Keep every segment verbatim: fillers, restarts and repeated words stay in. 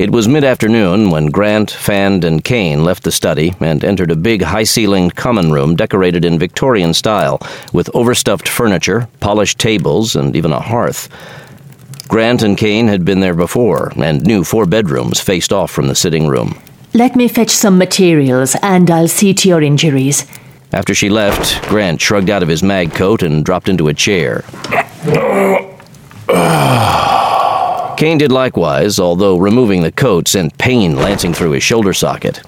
It was mid-afternoon when Grant, Fand, and Kane left the study and entered a big, high-ceilinged common room decorated in Victorian style, with overstuffed furniture, polished tables, and even a hearth. Grant and Kane had been there before and knew four bedrooms faced off from the sitting room. Let me fetch some materials, and I'll see to your injuries. After she left, Grant shrugged out of his mag coat and dropped into a chair. Kane did likewise, although removing the coat sent pain lancing through his shoulder socket.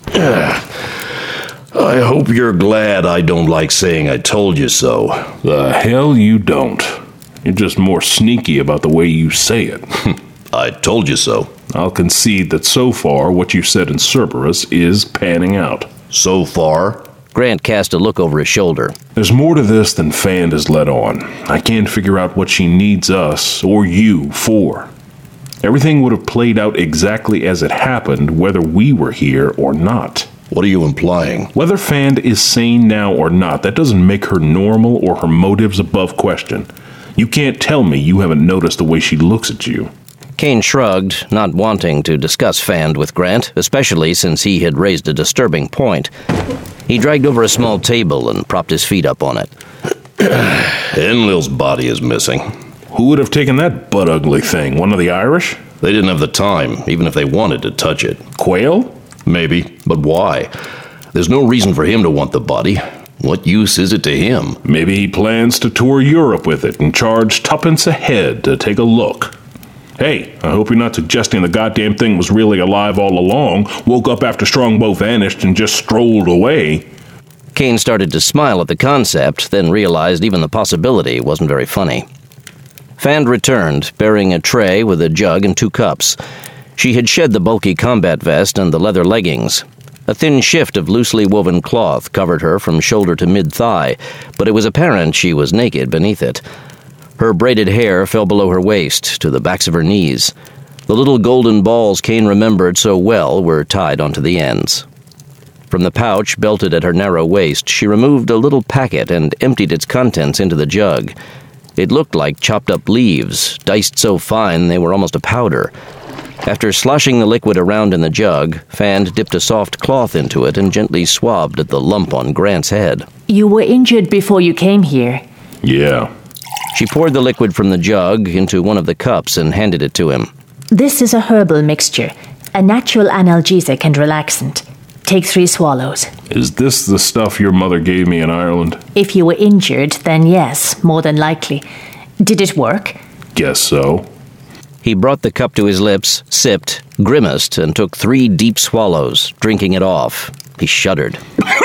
I hope you're glad I don't like saying I told you so. The hell you don't. You're just more sneaky about the way you say it. I told you so. I'll concede that so far what you said in Cerberus is panning out. So far? Grant cast a look over his shoulder. There's more to this than Fand has let on. I can't figure out what she needs us, or you, for. Everything would have played out exactly as it happened, whether we were here or not. What are you implying? Whether Fand is sane now or not, that doesn't make her normal or her motives above question. You can't tell me you haven't noticed the way she looks at you. Kane shrugged, not wanting to discuss Fand with Grant, especially since he had raised a disturbing point. He dragged over a small table and propped his feet up on it. Enlil's body is missing. Who would have taken that butt-ugly thing? One of the Irish? They didn't have the time, even if they wanted to touch it. Quayle? Maybe, but why? There's no reason for him to want the body. What use is it to him? Maybe he plans to tour Europe with it and charge tuppence a head to take a look. Hey, I hope you're not suggesting the goddamn thing was really alive all along, woke up after Strongbow vanished and just strolled away. Kane started to smile at the concept, then realized even the possibility wasn't very funny. Fand returned, bearing a tray with a jug and two cups. She had shed the bulky combat vest and the leather leggings. A thin shift of loosely woven cloth covered her from shoulder to mid-thigh, but it was apparent she was naked beneath it. Her braided hair fell below her waist, to the backs of her knees. The little golden balls Kane remembered so well were tied onto the ends. From the pouch belted at her narrow waist, she removed a little packet and emptied its contents into the jug. It looked like chopped-up leaves, diced so fine they were almost a powder. After sloshing the liquid around in the jug, Fand dipped a soft cloth into it and gently swabbed at the lump on Grant's head. You were injured before you came here. Yeah. She poured the liquid from the jug into one of the cups and handed it to him. This is a herbal mixture, a natural analgesic and relaxant. Take three swallows. Is this the stuff your mother gave me in Ireland? If you were injured, then yes, more than likely. Did it work? Guess so. He brought the cup to his lips, sipped, grimaced, and took three deep swallows, drinking it off. He shuddered.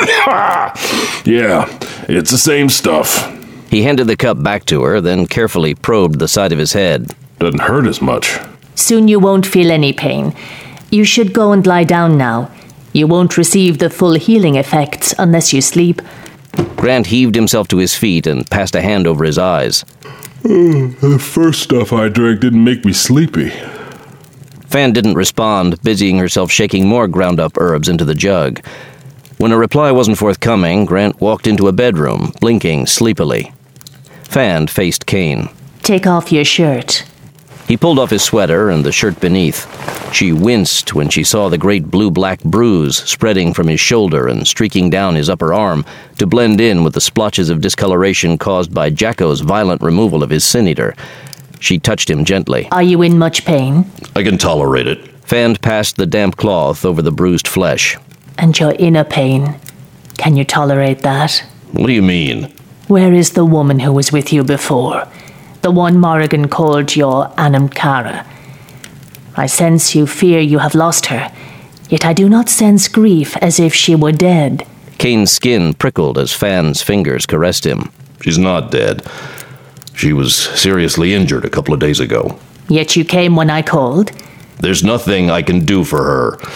Yeah, it's the same stuff. He handed the cup back to her, then carefully probed the side of his head. Doesn't hurt as much. Soon you won't feel any pain. You should go and lie down now. You won't receive the full healing effects unless you sleep. Grant heaved himself to his feet and passed a hand over his eyes. The first stuff I drank didn't make me sleepy. Fand didn't respond, busying herself shaking more ground-up herbs into the jug. When a reply wasn't forthcoming, Grant walked into a bedroom, blinking sleepily. Fand faced Kane. Take off your shirt. He pulled off his sweater and the shirt beneath. She winced when she saw the great blue-black bruise spreading from his shoulder and streaking down his upper arm to blend in with the splotches of discoloration caused by Jacko's violent removal of his sin-eater. She touched him gently. Are you in much pain? I can tolerate it. Fand passed the damp cloth over the bruised flesh. And you're in a pain. Can you tolerate that? What do you mean? Where is the woman who was with you before? The one Morrigan called your Anam Cara. I sense you fear you have lost her, yet I do not sense grief as if she were dead. Kane's skin prickled as Fand's fingers caressed him. She's not dead. She was seriously injured a couple of days ago. Yet you came when I called? There's nothing I can do for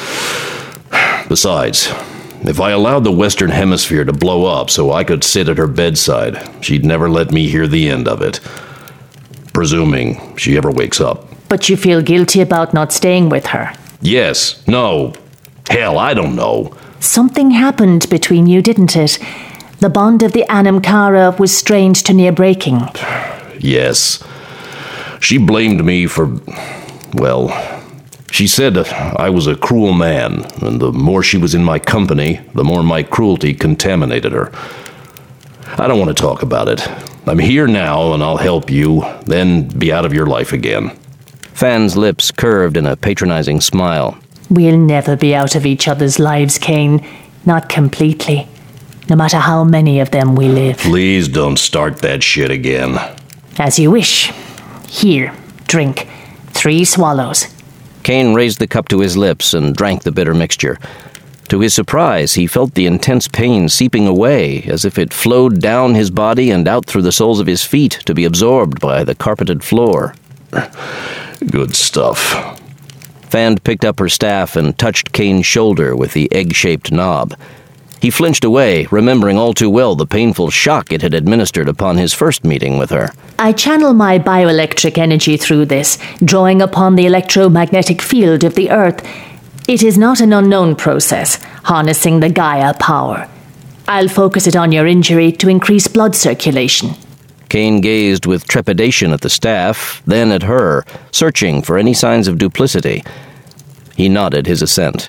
her. Besides, if I allowed the Western Hemisphere to blow up so I could sit at her bedside, she'd never let me hear the end of it. Presuming she ever wakes up. But you feel guilty about not staying with her? Yes. No. Hell, I don't know. Something happened between you, didn't it? The bond of the Anam Cara was strained to near breaking. Yes. She blamed me for, well, She said I was a cruel man, and the more she was in my company, the more my cruelty contaminated her. I don't want to talk about it. I'm here now, and I'll help you, then be out of your life again. Fan's lips curved in a patronizing smile. We'll never be out of each other's lives, Kane. Not completely. No matter how many of them we live. Please don't start that shit again. As you wish. Here, drink. Three swallows. Kane raised the cup to his lips and drank the bitter mixture. To his surprise, he felt the intense pain seeping away, as if it flowed down his body and out through the soles of his feet to be absorbed by the carpeted floor. Good stuff. Fan picked up her staff and touched Kane's shoulder with the egg-shaped knob. He flinched away, remembering all too well the painful shock it had administered upon his first meeting with her. I channel my bioelectric energy through this, drawing upon the electromagnetic field of the Earth. It is not an unknown process, harnessing the Gaia power. I'll focus it on your injury to increase blood circulation. Kane gazed with trepidation at the staff, then at her, searching for any signs of duplicity. He nodded his assent.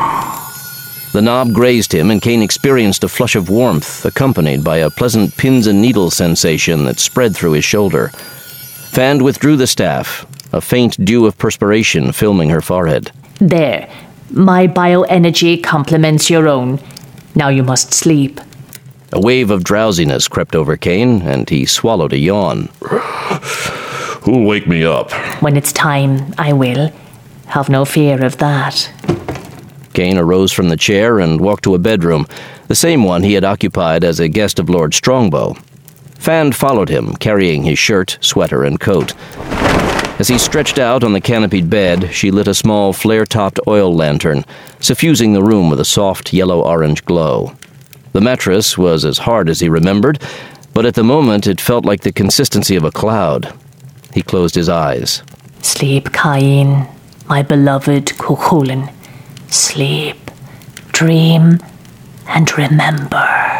The knob grazed him, and Kane experienced a flush of warmth, accompanied by a pleasant pins and needles sensation that spread through his shoulder. Fan withdrew the staff, a faint dew of perspiration filming her forehead. There. My bioenergy complements your own. Now you must sleep. A wave of drowsiness crept over Kane, and he swallowed a yawn. Who'll wake me up? When it's time, I will. Have no fear of that. Kane arose from the chair and walked to a bedroom, the same one he had occupied as a guest of Lord Strongbow. Fan followed him, carrying his shirt, sweater, and coat. As he stretched out on the canopied bed, she lit a small flare-topped oil lantern, suffusing the room with a soft yellow-orange glow. The mattress was as hard as he remembered, but at the moment it felt like the consistency of a cloud. He closed his eyes. Sleep, Cain, my beloved Cuchulainn. Sleep, dream, and remember.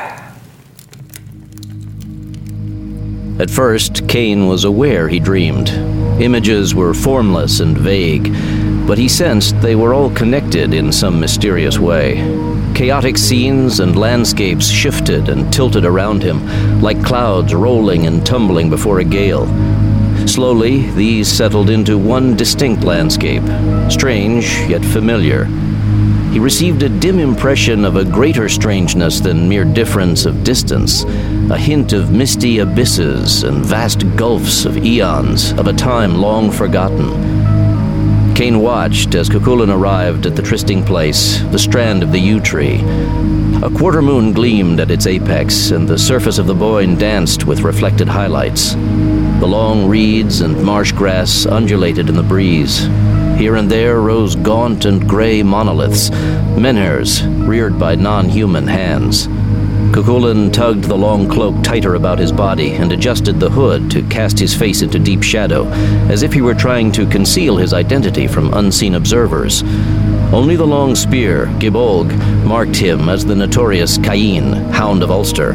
At first, Kane was aware he dreamed. Images were formless and vague, but he sensed they were all connected in some mysterious way. Chaotic scenes and landscapes shifted and tilted around him, like clouds rolling and tumbling before a gale. Slowly, these settled into one distinct landscape, strange yet familiar. He received a dim impression of a greater strangeness than mere difference of distance, a hint of misty abysses and vast gulfs of eons, of a time long forgotten. Kane watched as Cuchulainn arrived at the trysting place, the strand of the yew tree. A quarter moon gleamed at its apex, and the surface of the Boyne danced with reflected highlights. The long reeds and marsh grass undulated in the breeze. Here and there rose gaunt and gray monoliths, menhirs reared by non-human hands. Cuchulainn tugged the long cloak tighter about his body and adjusted the hood to cast his face into deep shadow, as if he were trying to conceal his identity from unseen observers. Only the long spear, Gibolg, marked him as the notorious Cain, Hound of Ulster.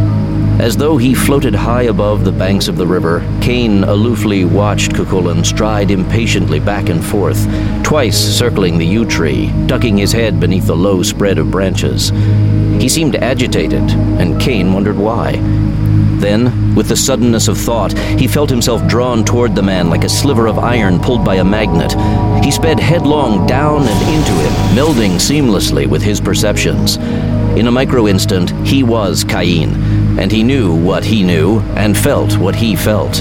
As though he floated high above the banks of the river, Kane aloofly watched Cuchulainn stride impatiently back and forth, twice circling the yew tree, ducking his head beneath the low spread of branches. He seemed agitated, and Kane wondered why. Then, with the suddenness of thought, he felt himself drawn toward the man like a sliver of iron pulled by a magnet. He sped headlong down and into him, melding seamlessly with his perceptions. In a micro-instant, he was Cain, and he knew what he knew and felt what he felt.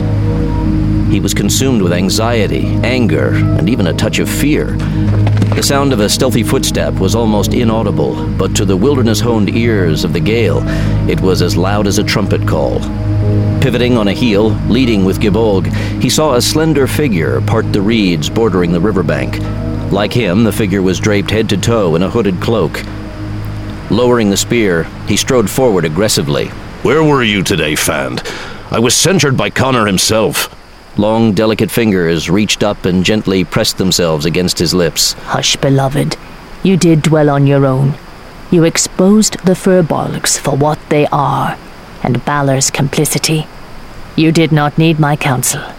He was consumed with anxiety, anger, and even a touch of fear. The sound of a stealthy footstep was almost inaudible, but to the wilderness-honed ears of the Gale, it was as loud as a trumpet call. Pivoting on a heel, leading with Gibolg, he saw a slender figure part the reeds bordering the riverbank. Like him, the figure was draped head to toe in a hooded cloak. Lowering the spear, he strode forward aggressively. Where were you today, Fand? I was censured by Connor himself. Long, delicate fingers reached up and gently pressed themselves against his lips. Hush, beloved. You did dwell on your own. You exposed the Furbolgs for what they are, and Balor's complicity. You did not need my counsel.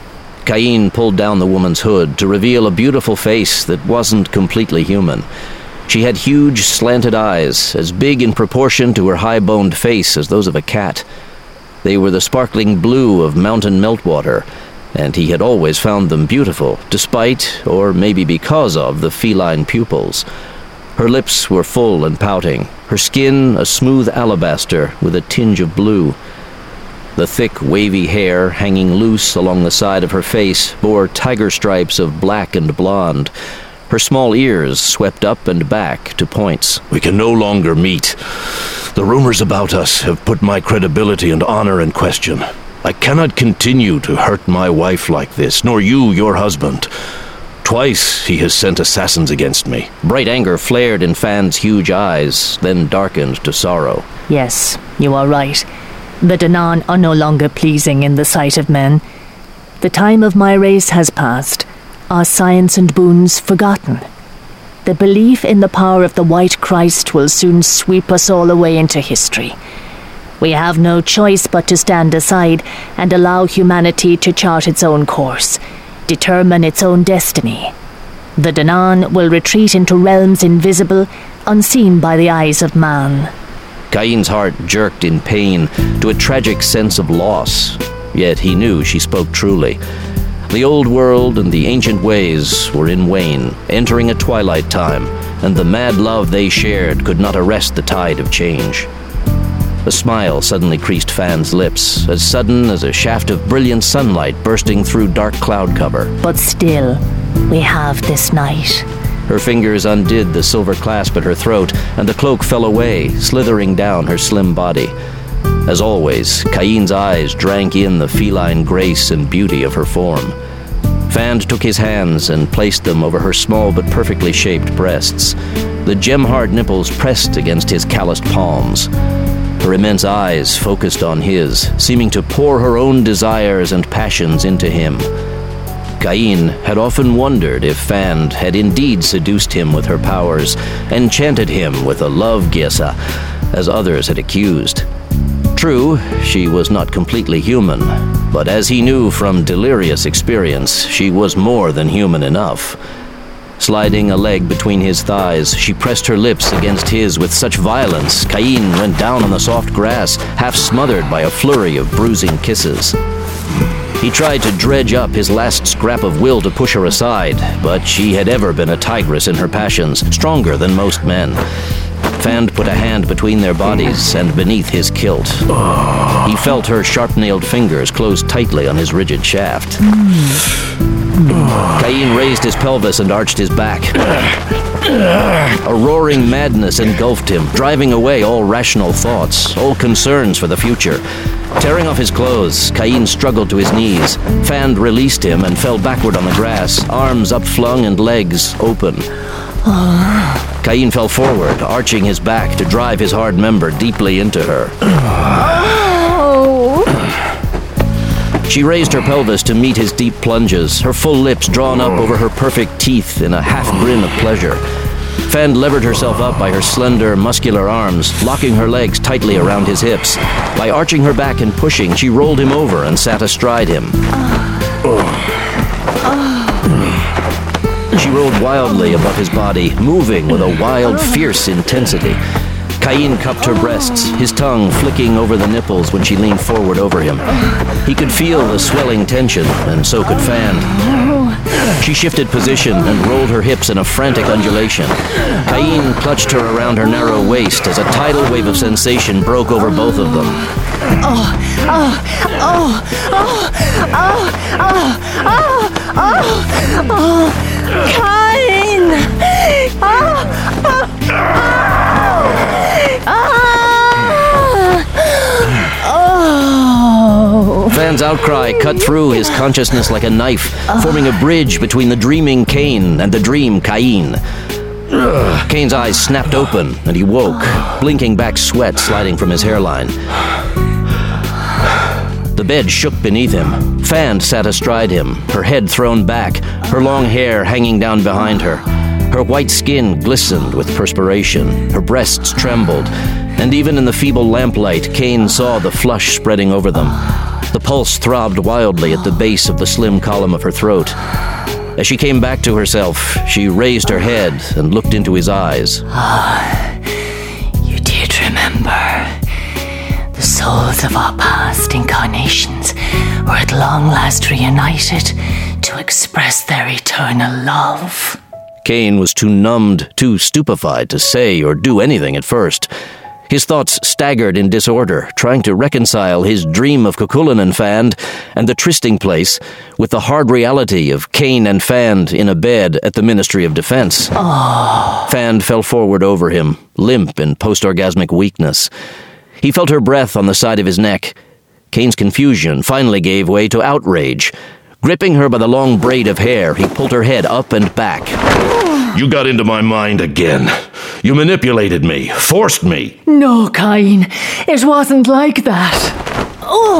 Cain pulled down the woman's hood to reveal a beautiful face that wasn't completely human. She had huge, slanted eyes, as big in proportion to her high-boned face as those of a cat. They were the sparkling blue of mountain meltwater, and he had always found them beautiful, despite, or maybe because of, the feline pupils. Her lips were full and pouting, her skin a smooth alabaster with a tinge of blue. The thick, wavy hair, hanging loose along the side of her face, bore tiger stripes of black and blonde. Her small ears swept up and back to points. We can no longer meet. The rumors about us have put my credibility and honor in question. I cannot continue to hurt my wife like this, nor you, your husband. Twice he has sent assassins against me. Bright anger flared in Fan's huge eyes, then darkened to sorrow. Yes, you are right. The Danann are no longer pleasing in the sight of men. The time of my race has passed. Our science and boons forgotten. The belief in the power of the White Christ will soon sweep us all away into history. We have no choice but to stand aside and allow humanity to chart its own course, determine its own destiny. The Danann will retreat into realms invisible, unseen by the eyes of man. Cain's heart jerked in pain to a tragic sense of loss, yet he knew she spoke truly. The old world and the ancient ways were in wane, entering a twilight time, and the mad love they shared could not arrest the tide of change. A smile suddenly creased Fan's lips, as sudden as a shaft of brilliant sunlight bursting through dark cloud cover. But still, we have this night. Her fingers undid the silver clasp at her throat, and the cloak fell away, slithering down her slim body. As always, Cain's eyes drank in the feline grace and beauty of her form. Fan took his hands and placed them over her small but perfectly shaped breasts. The gem-hard nipples pressed against his calloused palms. Her immense eyes focused on his, seeming to pour her own desires and passions into him. Cain had often wondered if Fan had indeed seduced him with her powers, enchanted him with a love Giesa, as others had accused. True, she was not completely human, but as he knew from delirious experience, she was more than human enough. Sliding a leg between his thighs, she pressed her lips against his with such violence, Cain went down on the soft grass, half smothered by a flurry of bruising kisses. He tried to dredge up his last scrap of will to push her aside, but she had ever been a tigress in her passions, stronger than most men. Fan put a hand between their bodies and beneath his kilt. He felt her sharp-nailed fingers close tightly on his rigid shaft. Cain raised his pelvis and arched his back. A roaring madness engulfed him, driving away all rational thoughts, all concerns for the future. Tearing off his clothes, Cain struggled to his knees. Fan released him and fell backward on the grass, arms upflung and legs open. Cain fell forward, arching his back to drive his hard member deeply into her. She raised her pelvis to meet his deep plunges, her full lips drawn up over her perfect teeth in a half-grin of pleasure. Fan levered herself up by her slender, muscular arms, locking her legs tightly around his hips. By arching her back and pushing, she rolled him over and sat astride him. She rolled wildly above his body, moving with a wild, fierce intensity. Cain cupped her breasts, his tongue flicking over the nipples when she leaned forward over him. He could feel the swelling tension, and so could Fan. She shifted position and rolled her hips in a frantic undulation. Cain clutched her around her narrow waist as a tidal wave of sensation broke over both of them. Oh, oh, oh, oh, oh, oh, oh, oh, oh, Cain! Oh, oh, oh. Fan's outcry cut through his consciousness like a knife, forming a bridge between the dreaming Cain and the dream Cain. Cain's eyes snapped open, and he woke, blinking back sweat sliding from his hairline. The bed shook beneath him. Fan sat astride him, her head thrown back, her long hair hanging down behind her. Her white skin glistened with perspiration, her breasts trembled, and even in the feeble lamplight, Cain saw the flush spreading over them. The pulse throbbed wildly at the base of the slim column of her throat. As she came back to herself, she raised her head and looked into his eyes. Ah, you did remember. The souls of our past incarnations were at long last reunited to express their eternal love. Cain was too numbed, too stupefied to say or do anything at first. His thoughts staggered in disorder, trying to reconcile his dream of Cuchulainn and Fand and the trysting place with the hard reality of Cain and Fand in a bed at the Ministry of Defense. Oh. Fand fell forward over him, limp in post-orgasmic weakness. He felt her breath on the side of his neck. Cain's confusion finally gave way to outrage. Gripping her by the long braid of hair, he pulled her head up and back. You got into my mind again. You manipulated me, forced me. No, Cain, it wasn't like that.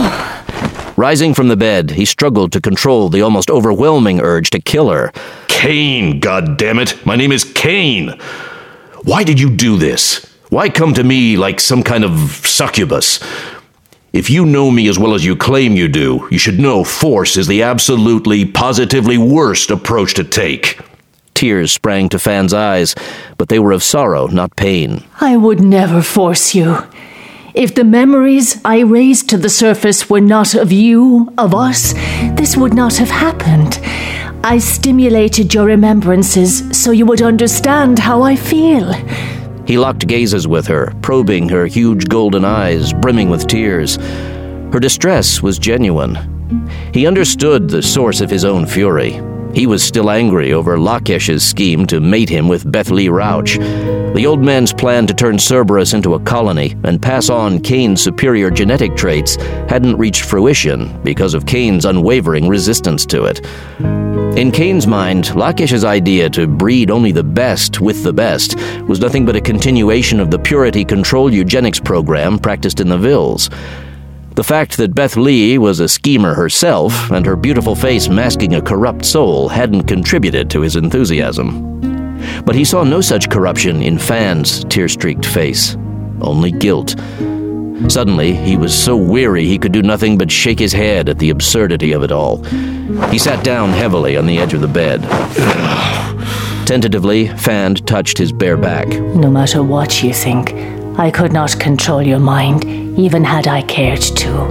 Oh. Rising from the bed, he struggled to control the almost overwhelming urge to kill her. Cain, goddammit! My name is Cain! Why did you do this? Why come to me like some kind of succubus? If you know me as well as you claim you do, you should know force is the absolutely, positively worst approach to take. Tears sprang to Fand's eyes, but they were of sorrow, not pain. I would never force you. If the memories I raised to the surface were not of you, of us, this would not have happened. I stimulated your remembrances so you would understand how I feel. He locked gazes with her, probing her huge golden eyes, brimming with tears. Her distress was genuine. He understood the source of his own fury. He was still angry over Lakesh's scheme to mate him with Beth-Lee Rauch. The old man's plan to turn Cerberus into a colony and pass on Cain's superior genetic traits hadn't reached fruition because of Cain's unwavering resistance to it. In Cain's mind, Lakesh's idea to breed only the best with the best was nothing but a continuation of the purity control eugenics program practiced in the Vills. The fact that Beth-Lee was a schemer herself, and her beautiful face masking a corrupt soul, hadn't contributed to his enthusiasm. But he saw no such corruption in Fand's tear-streaked face, only guilt. Suddenly, he was so weary he could do nothing but shake his head at the absurdity of it all. He sat down heavily on the edge of the bed. Tentatively, Fand touched his bare back. No matter what you think, I could not control your mind, even had I cared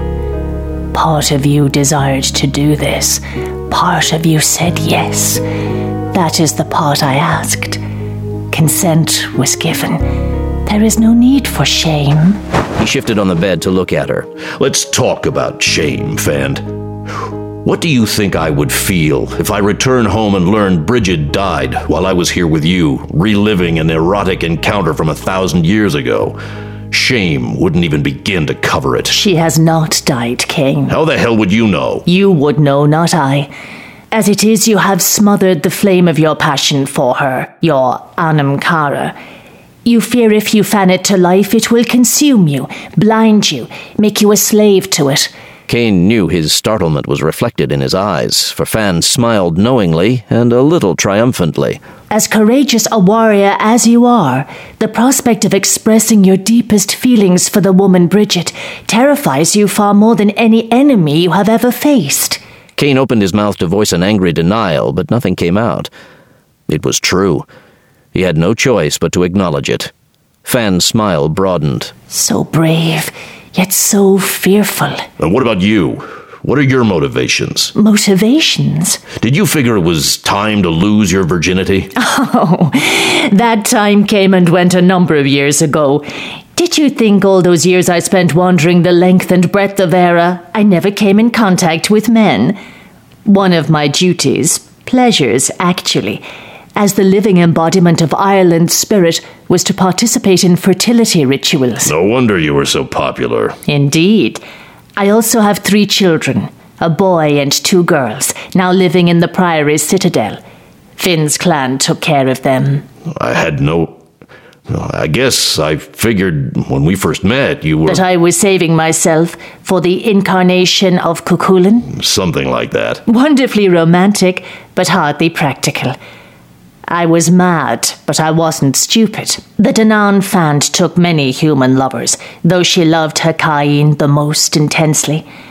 to. Part of you desired to do this. Part of you said yes. That is the part I asked. Consent was given. There is no need for shame. He shifted on the bed to look at her. Let's talk about shame, Fand. What do you think I would feel if I return home and learn Bridget died while I was here with you, reliving an erotic encounter from a thousand years ago? Shame wouldn't even begin to cover it. She has not died, Cain. How the hell would you know? You would know, not I. As it is, you have smothered the flame of your passion for her, your Anam Cara. You fear if you fan it to life, it will consume you, blind you, make you a slave to it. Cain knew his startlement was reflected in his eyes, for Fand smiled knowingly and a little triumphantly. As courageous a warrior as you are, the prospect of expressing your deepest feelings for the woman Bridget terrifies you far more than any enemy you have ever faced. Cain opened his mouth to voice an angry denial, but nothing came out. It was true. He had no choice but to acknowledge it. Fand's smile broadened. So brave, yet so fearful. And what about you? What are your motivations? Motivations? Did you figure it was time to lose your virginity? Oh, that time came and went a number of years ago. Did you think all those years I spent wandering the length and breadth of Era, I never came in contact with men? One of my duties, pleasures actually, as the living embodiment of Ireland's spirit, was to participate in fertility rituals. No wonder you were so popular. Indeed. I also have three children, a boy and two girls, now living in the Priory's citadel. Finn's clan took care of them. I had no... I guess I figured when we first met you were... That I was saving myself for the incarnation of Cuchulainn? Something like that. Wonderfully romantic, but hardly practical. I was mad, but I wasn't stupid. The Danann Fand took many human lovers, though she loved her Cain the most intensely.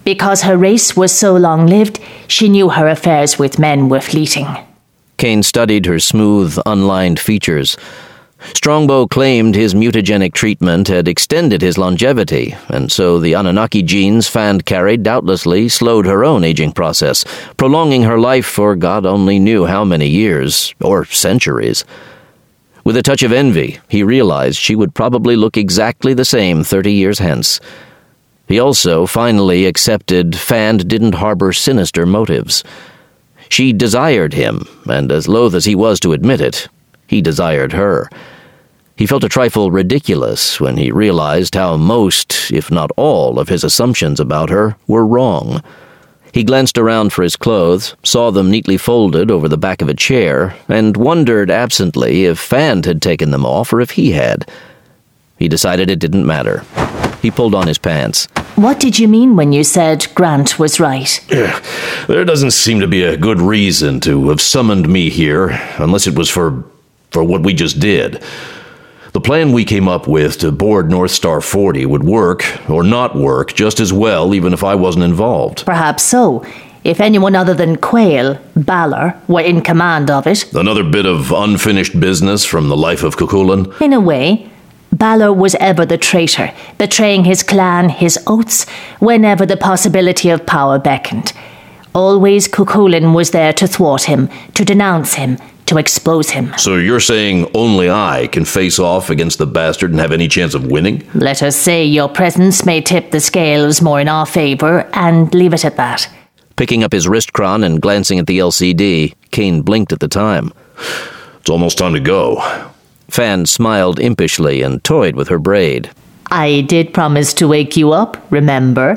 Because her race was so long-lived, she knew her affairs with men were fleeting. Kane studied her smooth, unlined features. Strongbow claimed his mutagenic treatment had extended his longevity, and so the Anunnaki genes Fand carried doubtlessly slowed her own aging process, prolonging her life for God only knew how many years, or centuries. With a touch of envy, he realized she would probably look exactly the same thirty years hence. He also finally accepted Fand didn't harbor sinister motives. She desired him, and as loath as he was to admit it, he desired her. He felt a trifle ridiculous when he realized how most, if not all, of his assumptions about her were wrong. He glanced around for his clothes, saw them neatly folded over the back of a chair, and wondered absently if Fand had taken them off or if he had. He decided it didn't matter. He pulled on his pants. What did you mean when you said Grant was right? There doesn't seem to be a good reason to have summoned me here, unless it was for, for what we just did. The plan we came up with to board North Star forty would work, or not work, just as well even if I wasn't involved. Perhaps so. If anyone other than Quayle, Balor, were in command of it. Another bit of unfinished business from the life of Cuchulainn? In a way. Balor was ever the traitor, betraying his clan, his oaths, whenever the possibility of power beckoned. Always Cuchulainn was there to thwart him, to denounce him, to expose him. So you're saying only I can face off against the bastard and have any chance of winning? Let us say your presence may tip the scales more in our favor, and leave it at that. Picking up his wristchron and glancing at the L C D, Kane blinked at the time. It's almost time to go. Fand smiled impishly and toyed with her braid. I did promise to wake you up, remember?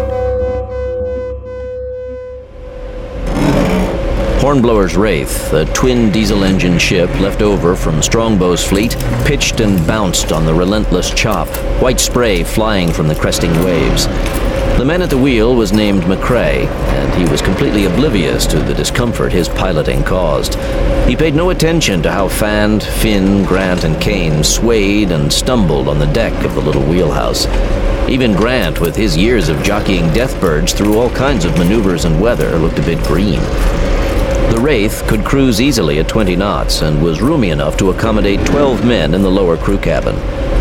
Hornblower's Wraith, a twin diesel-engine ship left over from Strongbow's fleet, pitched and bounced on the relentless chop, white spray flying from the cresting waves. The man at the wheel was named McCrae, and he was completely oblivious to the discomfort his piloting caused. He paid no attention to how Fand, Finn, Grant, and Kane swayed and stumbled on the deck of the little wheelhouse. Even Grant, with his years of jockeying deathbirds through all kinds of maneuvers and weather, looked a bit green. The Wraith could cruise easily at twenty knots and was roomy enough to accommodate twelve men in the lower crew cabin.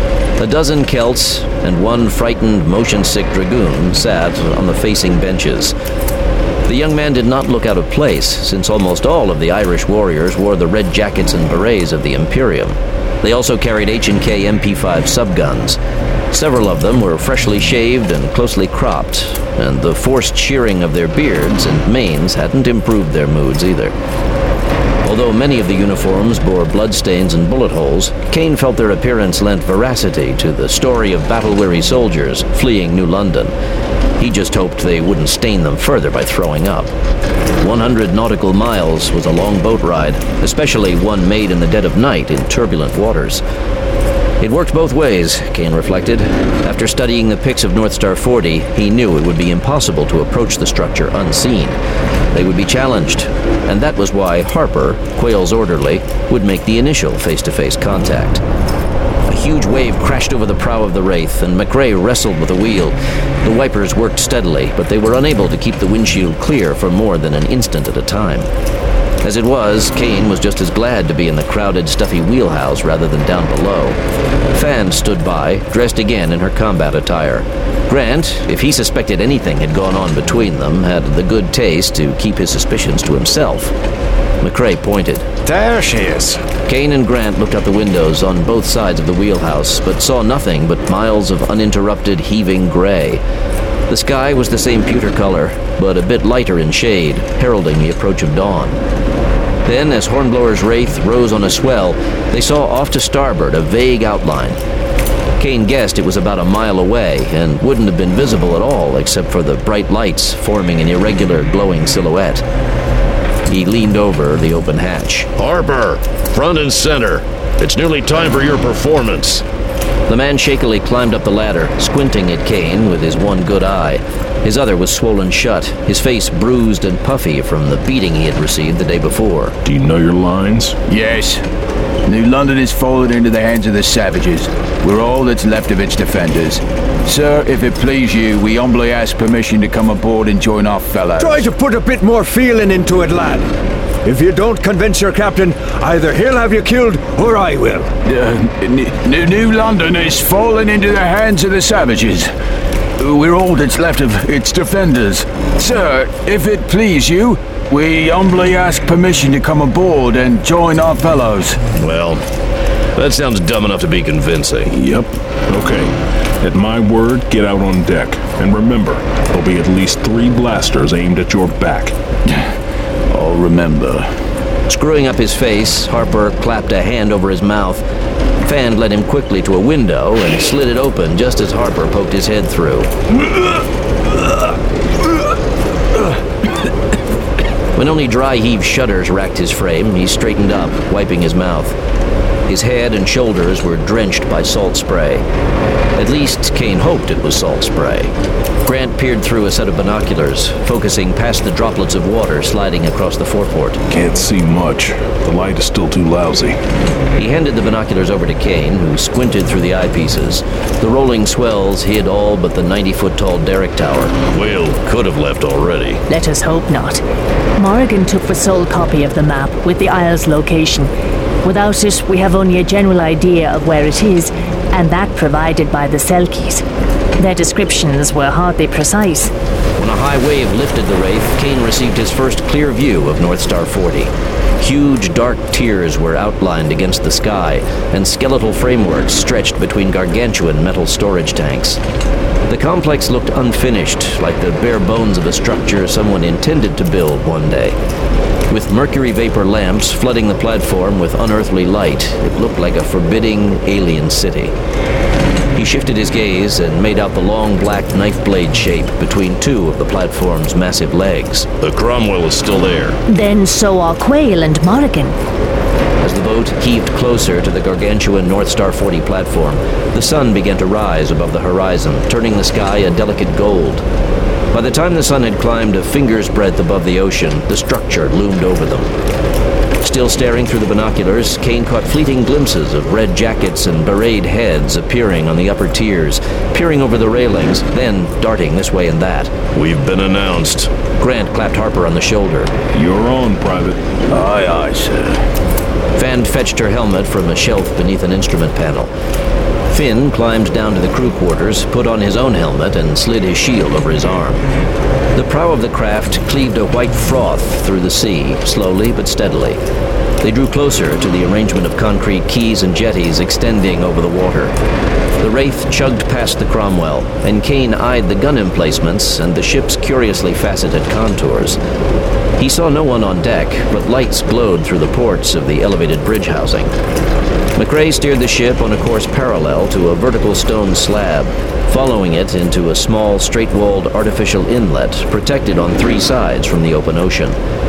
A dozen Celts and one frightened, motion-sick dragoon sat on the facing benches. The young man did not look out of place, since almost all of the Irish warriors wore the red jackets and berets of the Imperium. They also carried H and K M P five subguns. Several of them were freshly shaved and closely cropped, and the forced shearing of their beards and manes hadn't improved their moods either. Although many of the uniforms bore bloodstains and bullet holes, Kane felt their appearance lent veracity to the story of battle-weary soldiers fleeing New London. He just hoped they wouldn't stain them further by throwing up. one hundred nautical miles was a long boat ride, especially one made in the dead of night in turbulent waters. It worked both ways, Kane reflected. After studying the pics of North Star forty, he knew it would be impossible to approach the structure unseen. They would be challenged, and that was why Harper, Quayle's orderly, would make the initial face-to-face contact. A huge wave crashed over the prow of the Wraith, and McCrae wrestled with the wheel. The wipers worked steadily, but they were unable to keep the windshield clear for more than an instant at a time. As it was, Kane was just as glad to be in the crowded, stuffy wheelhouse rather than down below. Fand stood by, dressed again in her combat attire. Grant, if he suspected anything had gone on between them, had the good taste to keep his suspicions to himself. McCrae pointed. There she is. Kane and Grant looked out the windows on both sides of the wheelhouse, but saw nothing but miles of uninterrupted, heaving gray. The sky was the same pewter color, but a bit lighter in shade, heralding the approach of dawn. Then, as Hornblower's Wraith rose on a swell, they saw off to starboard a vague outline. Kane guessed it was about a mile away and wouldn't have been visible at all except for the bright lights forming an irregular, glowing silhouette. He leaned over the open hatch. Harper, front and center. It's nearly time for your performance. The man shakily climbed up the ladder, squinting at Kane with his one good eye. His other was swollen shut, his face bruised and puffy from the beating he had received the day before. Do you know your lines? Yes. New London is fallen into the hands of the savages. We're all that's left of its defenders. Sir, if it please you, we humbly ask permission to come aboard and join our fellows. Try to put a bit more feeling into it, lad. If you don't convince your captain, either he'll have you killed or I will. Uh, New, New London is falling into the hands of the savages. We're all that's left of its defenders. Sir, if it please you, we humbly ask permission to come aboard and join our fellows. Well, that sounds dumb enough to be convincing. Yep. Okay. At my word, get out on deck. And remember, there'll be at least three blasters aimed at your back. I'll remember. Screwing up his face, Harper clapped a hand over his mouth. Fand led him quickly to a window and slid it open just as Harper poked his head through. When only dry-heaved shudders racked his frame, he straightened up, wiping his mouth. His head and shoulders were drenched by salt spray. At least Kane hoped it was salt spray. Grant peered through a set of binoculars, focusing past the droplets of water sliding across the foreport. Can't see much. The light is still too lousy. He handed the binoculars over to Kane, who squinted through the eyepieces. The rolling swells hid all but the ninety-foot-tall derrick tower. Whale could have left already. Let us hope not. Morrigan took the sole copy of the map with the isle's location. Without it, we have only a general idea of where it is, and that provided by the Selkies. Their descriptions were hardly precise. When a high wave lifted the Wraith, Kane received his first clear view of North Star forty. Huge dark tiers were outlined against the sky, and skeletal frameworks stretched between gargantuan metal storage tanks. The complex looked unfinished, like the bare bones of a structure someone intended to build one day. With mercury vapor lamps flooding the platform with unearthly light, it looked like a forbidding alien city. He shifted his gaze and made out the long black knife blade shape between two of the platform's massive legs. The Cromwell is still there. Then so are Quayle and Morrigan. As the boat heaved closer to the gargantuan North Star forty platform, the sun began to rise above the horizon, turning the sky a delicate gold. By the time the sun had climbed a finger's breadth above the ocean, the structure loomed over them. Still staring through the binoculars, Kane caught fleeting glimpses of red jackets and bereted heads appearing on the upper tiers, peering over the railings, then darting this way and that. We've been announced. Grant clapped Harper on the shoulder. You're on, Private. Aye, aye, sir. Fand fetched her helmet from a shelf beneath an instrument panel. Finn climbed down to the crew quarters, put on his own helmet, and slid his shield over his arm. The prow of the craft cleaved a white froth through the sea, slowly but steadily. They drew closer to the arrangement of concrete quays and jetties extending over the water. The Wraith chugged past the Cromwell, and Kane eyed the gun emplacements and the ship's curiously faceted contours. He saw no one on deck, but lights glowed through the ports of the elevated bridge housing. McRae steered the ship on a course parallel to a vertical stone slab, following it into a small, straight-walled artificial inlet protected on three sides from the open ocean.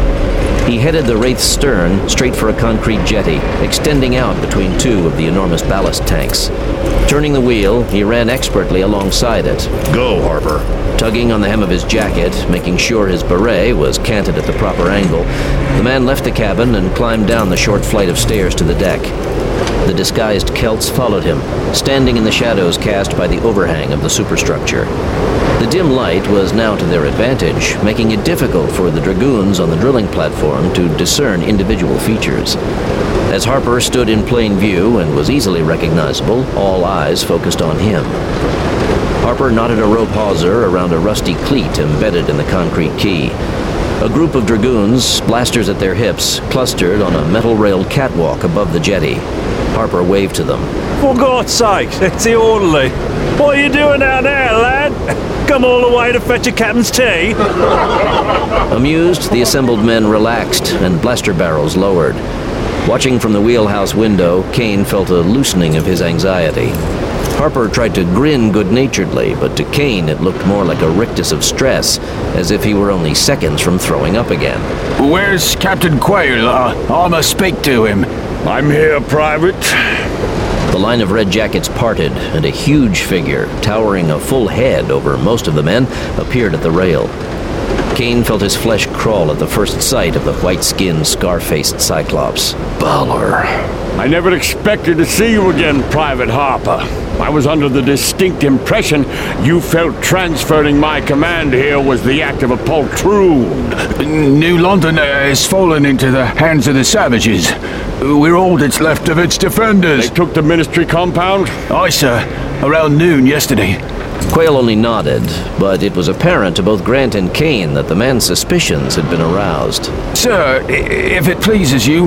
He headed the Wraith's stern straight for a concrete jetty, extending out between two of the enormous ballast tanks. Turning the wheel, he ran expertly alongside it. Go, Harper. Tugging on the hem of his jacket, making sure his beret was canted at the proper angle, the man left the cabin and climbed down the short flight of stairs to the deck. The disguised Celts followed him, standing in the shadows cast by the overhang of the superstructure. The dim light was now to their advantage, making it difficult for the dragoons on the drilling platform to discern individual features. As Harper stood in plain view and was easily recognizable, all eyes focused on him. Harper knotted a rope hawser around a rusty cleat embedded in the concrete quay. A group of dragoons, blasters at their hips, clustered on a metal-railed catwalk above the jetty. Harper waved to them. For God's sake, it's the orderly. What are you doing out there, lad? Come all the way to fetch a captain's tea? Amused, the assembled men relaxed and blaster barrels lowered. Watching from the wheelhouse window, Kane felt a loosening of his anxiety. Harper tried to grin good-naturedly, but to Kane it looked more like a rictus of stress, as if he were only seconds from throwing up again. Where's Captain Quayle? Uh, I must speak to him. I'm here, Private. The line of red jackets parted, and a huge figure, towering a full head over most of the men, appeared at the rail. Kane felt his flesh crawl at the first sight of the white-skinned, scar-faced Cyclops. Balor. I never expected to see you again, Private Harper. I was under the distinct impression you felt transferring my command here was the act of a poltroon. New London has fallen into the hands of the savages. We're all that's left of its defenders. They took the ministry compound? Aye, sir. Around noon yesterday. Quayle only nodded, but it was apparent to both Grant and Kane that the man's suspicions had been aroused. Sir, if it pleases you,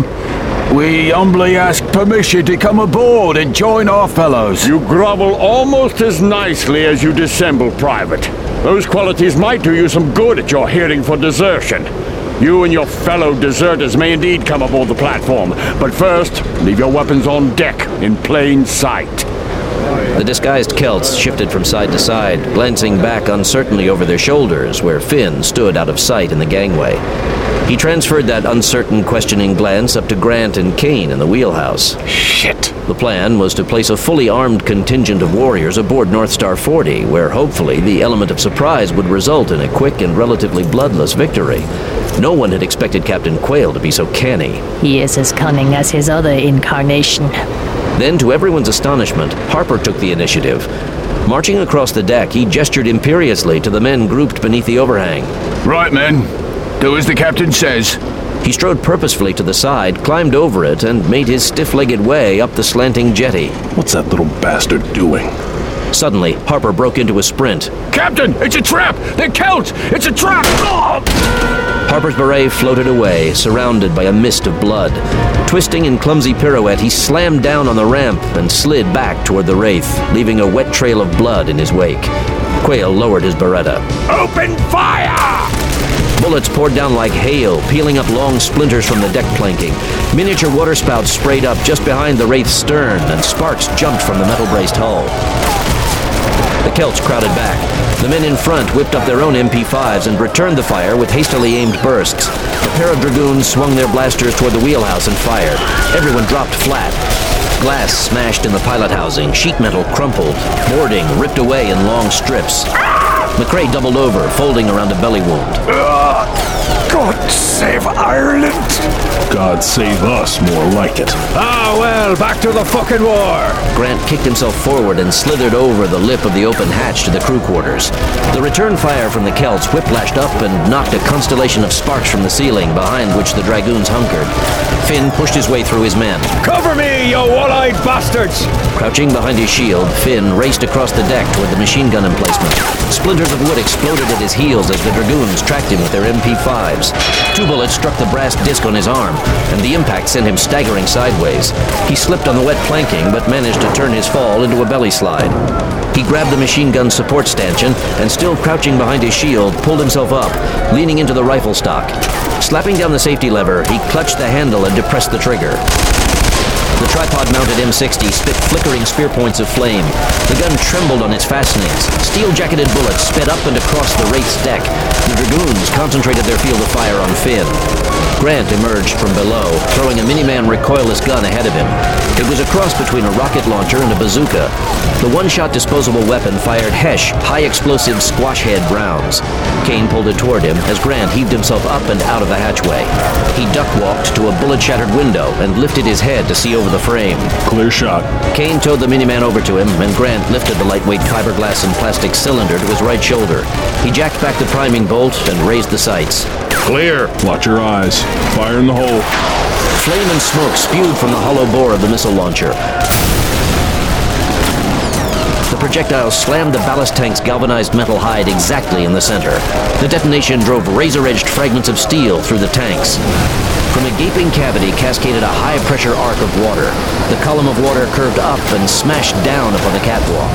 we humbly ask permission to come aboard and join our fellows. You grovel almost as nicely as you dissemble, Private. Those qualities might do you some good at your hearing for desertion. You and your fellow deserters may indeed come aboard the platform, but first, leave your weapons on deck in plain sight. The disguised Celts shifted from side to side, glancing back uncertainly over their shoulders where Finn stood out of sight in the gangway. He transferred that uncertain, questioning glance up to Grant and Kane in the wheelhouse. Shit. The plan was to place a fully armed contingent of warriors aboard North Star forty, where hopefully the element of surprise would result in a quick and relatively bloodless victory. No one had expected Captain Quayle to be so canny. He is as cunning as his other incarnation. Then, to everyone's astonishment, Harper took the initiative. Marching across the deck, he gestured imperiously to the men grouped beneath the overhang. Right, men. Do as the captain says. He strode purposefully to the side, climbed over it, and made his stiff-legged way up the slanting jetty. What's that little bastard doing? Suddenly, Harper broke into a sprint. Captain, it's a trap! They're Celts! It's a trap! Oh! Harper's beret floated away, surrounded by a mist of blood. Twisting in clumsy pirouette, he slammed down on the ramp and slid back toward the Wraith, leaving a wet trail of blood in his wake. Quayle lowered his Beretta. Open fire! Bullets poured down like hail, peeling up long splinters from the deck planking. Miniature waterspouts sprayed up just behind the Wraith's stern, and sparks jumped from the metal-braced hull. The Celts crowded back. The men in front whipped up their own M P fives and returned the fire with hastily aimed bursts. A pair of dragoons swung their blasters toward the wheelhouse and fired. Everyone dropped flat. Glass smashed in the pilot housing, sheet metal crumpled, boarding ripped away in long strips. McCrae doubled over, folding around a belly wound. Uh, God save Ireland! God save us, more like it. Ah, well, back to the fucking war! Grant kicked himself forward and slithered over the lip of the open hatch to the crew quarters. The return fire from the Celts whiplashed up and knocked a constellation of sparks from the ceiling, behind which the dragoons hunkered. Finn pushed his way through his men. Cover me, you wall-eyed bastards! Crouching behind his shield, Finn raced across the deck toward the machine gun emplacement. Splinters of wood exploded at his heels as the dragoons tracked him with their M P fives. Two bullets struck the brass disc on his arm, and the impact sent him staggering sideways. He slipped on the wet planking, but managed to turn his fall into a belly slide. He grabbed the machine gun support stanchion, and still crouching behind his shield, pulled himself up, leaning into the rifle stock. Slapping down the safety lever, he clutched the handle and depressed the trigger. The tripod-mounted M sixty spit flickering spear points of flame. The gun trembled on its fastenings. Steel-jacketed bullets sped up and across the Wraith's deck. The dragoons concentrated their field of fire on Finn. Grant emerged from below, throwing a Miniman recoilless gun ahead of him. It was a cross between a rocket launcher and a bazooka. The one-shot disposable weapon fired Hesh, high-explosive squash-head rounds. Kane pulled it toward him as Grant heaved himself up and out of the hatchway. He duck-walked to a bullet-shattered window and lifted his head to see over the frame. Clear shot. Kane towed the Miniman over to him, and Grant lifted the lightweight fiberglass and plastic cylinder to his right shoulder. He jacked back the priming bolt and raised the sights. Clear. Watch your eyes. Fire in the hole. Flame and smoke spewed from the hollow bore of the missile launcher. The projectile slammed the ballast tank's galvanized metal hide exactly in the center. The detonation drove razor-edged fragments of steel through the tanks. From a gaping cavity cascaded a high-pressure arc of water. The column of water curved up and smashed down upon the catwalk.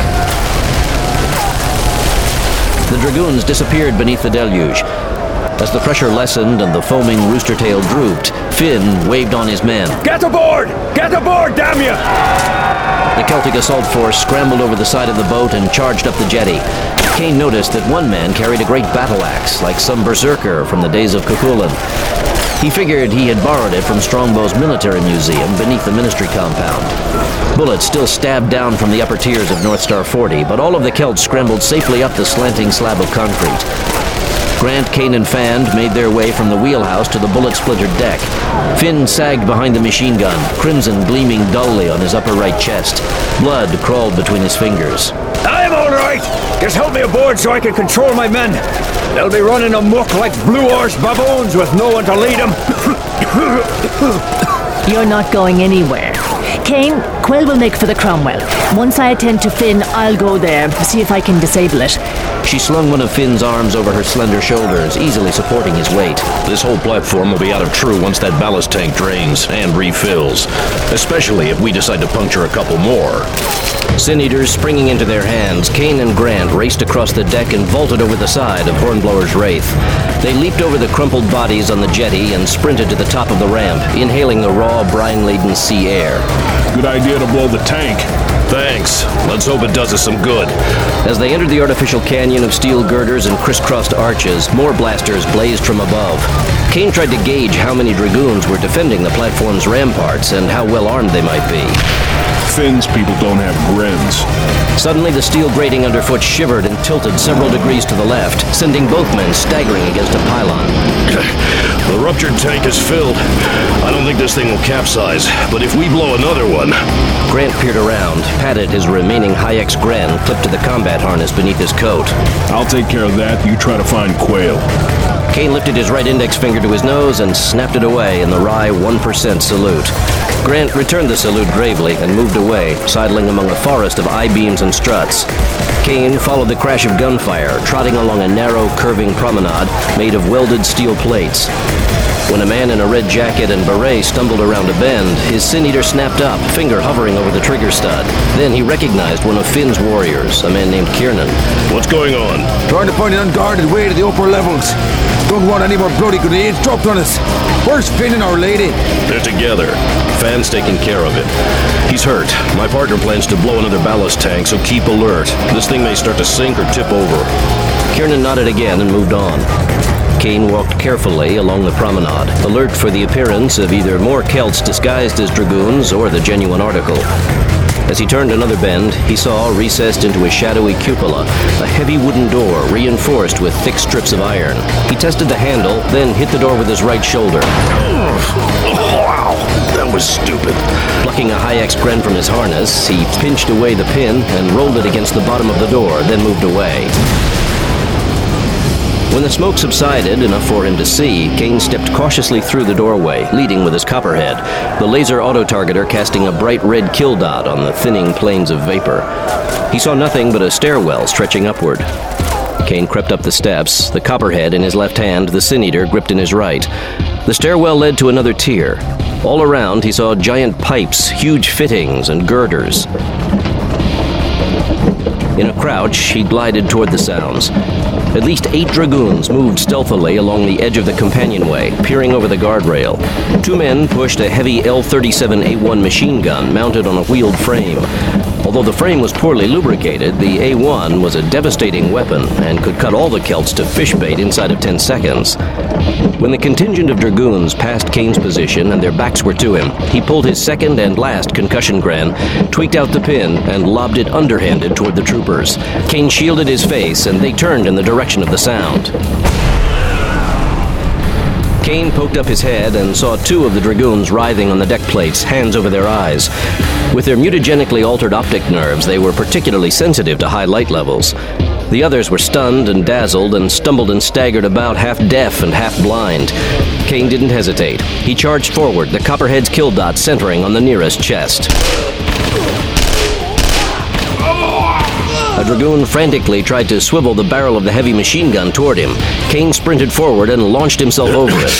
The dragoons disappeared beneath the deluge. As the pressure lessened and the foaming rooster tail drooped, Finn waved on his men. Get aboard! Get aboard, damn you! The Celtic assault force scrambled over the side of the boat and charged up the jetty. Kane noticed that one man carried a great battle axe, like some berserker from the days of Cuchulainn. He figured he had borrowed it from Strongbow's military museum beneath the ministry compound. Bullets still stabbed down from the upper tiers of North Star forty, but all of the Celts scrambled safely up the slanting slab of concrete. Grant, Kane, and Fand made their way from the wheelhouse to the bullet-splintered deck. Finn sagged behind the machine gun, crimson gleaming dully on his upper right chest. Blood crawled between his fingers. I'm all right. Just help me aboard so I can control my men. They'll be running amok like blue horse baboons with no one to lead them. You're not going anywhere. Kane, Quill will make for the Cromwell. Once I attend to Finn, I'll go there, see if I can disable it. She slung one of Finn's arms over her slender shoulders, easily supporting his weight. This whole platform will be out of true once that ballast tank drains and refills. Especially if we decide to puncture a couple more. Sin Eaters springing into their hands, Kane and Grant raced across the deck and vaulted over the side of Hornblower's Wraith. They leaped over the crumpled bodies on the jetty and sprinted to the top of the ramp, inhaling the raw, brine-laden sea air. Good idea to blow the tank. Thanks. Let's hope it does us some good. As they entered the artificial canyon of steel girders and crisscrossed arches, more blasters blazed from above. Kane tried to gauge how many dragoons were defending the platform's ramparts and how well armed they might be. Finn's people don't have grins. Suddenly, the steel grating underfoot shivered and tilted several degrees to the left, sending both men staggering against a pylon. The ruptured tank is filled. I don't think this thing will capsize, but if we blow another one... Grant peered around, patted his remaining Hi-Ex Gren clipped to the combat harness beneath his coat. I'll take care of that. You try to find Quail. Kane lifted his right index finger to his nose and snapped it away in the wry one percent salute. Grant returned the salute gravely and moved away, sidling among a forest of I-beams and struts. Kane followed the crash of gunfire, trotting along a narrow, curving promenade made of welded steel plates. When a man in a red jacket and beret stumbled around a bend, his Sin Eater snapped up, finger hovering over the trigger stud. Then he recognized one of Finn's warriors, a man named Kiernan. What's going on? Trying to find an unguarded way to the upper levels. Don't want any more bloody grenades dropped on us. Where's Finn and Our Lady? They're together. Fan's taking care of it. He's hurt. My partner plans to blow another ballast tank, so keep alert. This thing may start to sink or tip over. Kiernan nodded again and moved on. Kane walked carefully along the promenade, alert for the appearance of either more Celts disguised as dragoons or the genuine article. As he turned another bend, he saw, recessed into a shadowy cupola, a heavy wooden door reinforced with thick strips of iron. He tested the handle, then hit the door with his right shoulder. Oh, wow, that was stupid. Plucking a Hi-Ex Gren from his harness, he pinched away the pin and rolled it against the bottom of the door, then moved away. When the smoke subsided enough for him to see, Kane stepped cautiously through the doorway, leading with his copperhead, the laser auto-targeter casting a bright red kill dot on the thinning plains of vapor. He saw nothing but a stairwell stretching upward. Kane crept up the steps, the copperhead in his left hand, the Sin Eater gripped in his right. The stairwell led to another tier. All around, he saw giant pipes, huge fittings, and girders. In a crouch, he glided toward the sounds. At least eight dragoons moved stealthily along the edge of the companionway, peering over the guardrail. Two men pushed a heavy L thirty-seven A one machine gun mounted on a wheeled frame. Although the frame was poorly lubricated, the A one was a devastating weapon and could cut all the Celts to fish bait inside of ten seconds. When the contingent of dragoons passed Kane's position and their backs were to him, he pulled his second and last concussion Gren, tweaked out the pin, and lobbed it underhanded toward the troopers. Kane shielded his face, and they turned in the direction of the sound. Kane poked up his head and saw two of the dragoons writhing on the deck plates, hands over their eyes. With their mutagenically altered optic nerves, they were particularly sensitive to high light levels. The others were stunned and dazzled and stumbled and staggered about, half deaf and half blind. Kane didn't hesitate. He charged forward, the copperhead's kill dot centering on the nearest chest. A dragoon frantically tried to swivel the barrel of the heavy machine gun toward him. Kane sprinted forward and launched himself over it.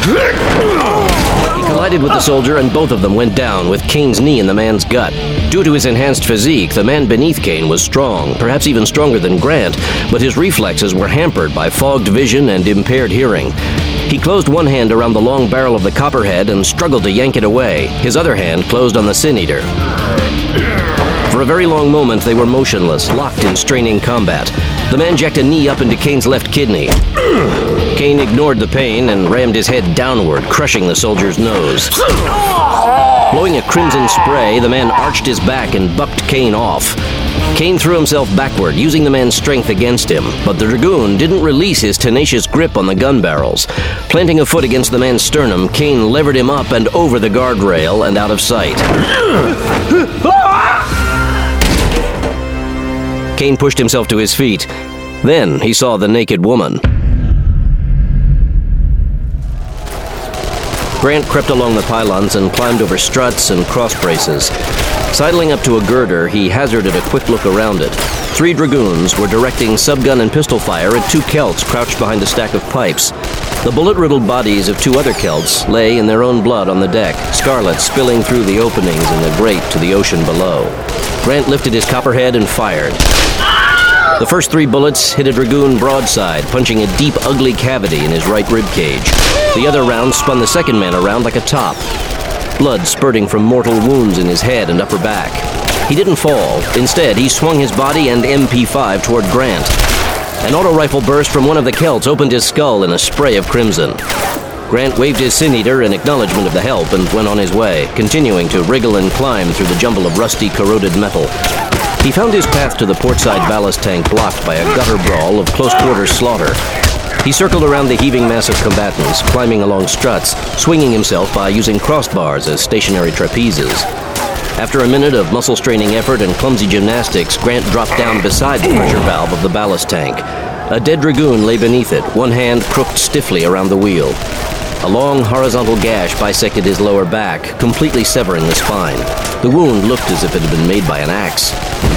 He collided with the soldier, and both of them went down, with Kane's knee in the man's gut. Due to his enhanced physique, the man beneath Kane was strong, perhaps even stronger than Grant, but his reflexes were hampered by fogged vision and impaired hearing. He closed one hand around the long barrel of the copperhead and struggled to yank it away. His other hand closed on the Sin Eater. For a very long moment, they were motionless, locked in straining combat. The man jacked a knee up into Kane's left kidney. Kane ignored the pain and rammed his head downward, crushing the soldier's nose. Blowing a crimson spray, the man arched his back and bucked Kane off. Kane threw himself backward, using the man's strength against him, but the Dragoon didn't release his tenacious grip on the gun barrels. Planting a foot against the man's sternum, Kane levered him up and over the guardrail and out of sight. Kane pushed himself to his feet. Then he saw the naked woman. Grant crept along the pylons and climbed over struts and cross braces. Sidling up to a girder, he hazarded a quick look around it. Three Dragoons were directing subgun and pistol fire at two Celts crouched behind a stack of pipes. The bullet-riddled bodies of two other Celts lay in their own blood on the deck, scarlet spilling through the openings in the grate to the ocean below. Grant lifted his copperhead and fired. The first three bullets hit a Dragoon broadside, punching a deep, ugly cavity in his right rib cage. The other round spun the second man around like a top, blood spurting from mortal wounds in his head and upper back. He didn't fall. Instead, he swung his body and M P five toward Grant. An auto rifle burst from one of the Celts opened his skull in a spray of crimson. Grant waved his Sin Eater in acknowledgement of the help and went on his way, continuing to wriggle and climb through the jumble of rusty, corroded metal. He found his path to the portside ballast tank blocked by a gutter brawl of close-quarters slaughter. He circled around the heaving mass of combatants, climbing along struts, swinging himself by using crossbars as stationary trapezes. After a minute of muscle-straining effort and clumsy gymnastics, Grant dropped down beside the pressure valve of the ballast tank. A dead Dragoon lay beneath it, one hand crooked stiffly around the wheel. A long horizontal gash bisected his lower back, completely severing the spine. The wound looked as if it had been made by an axe.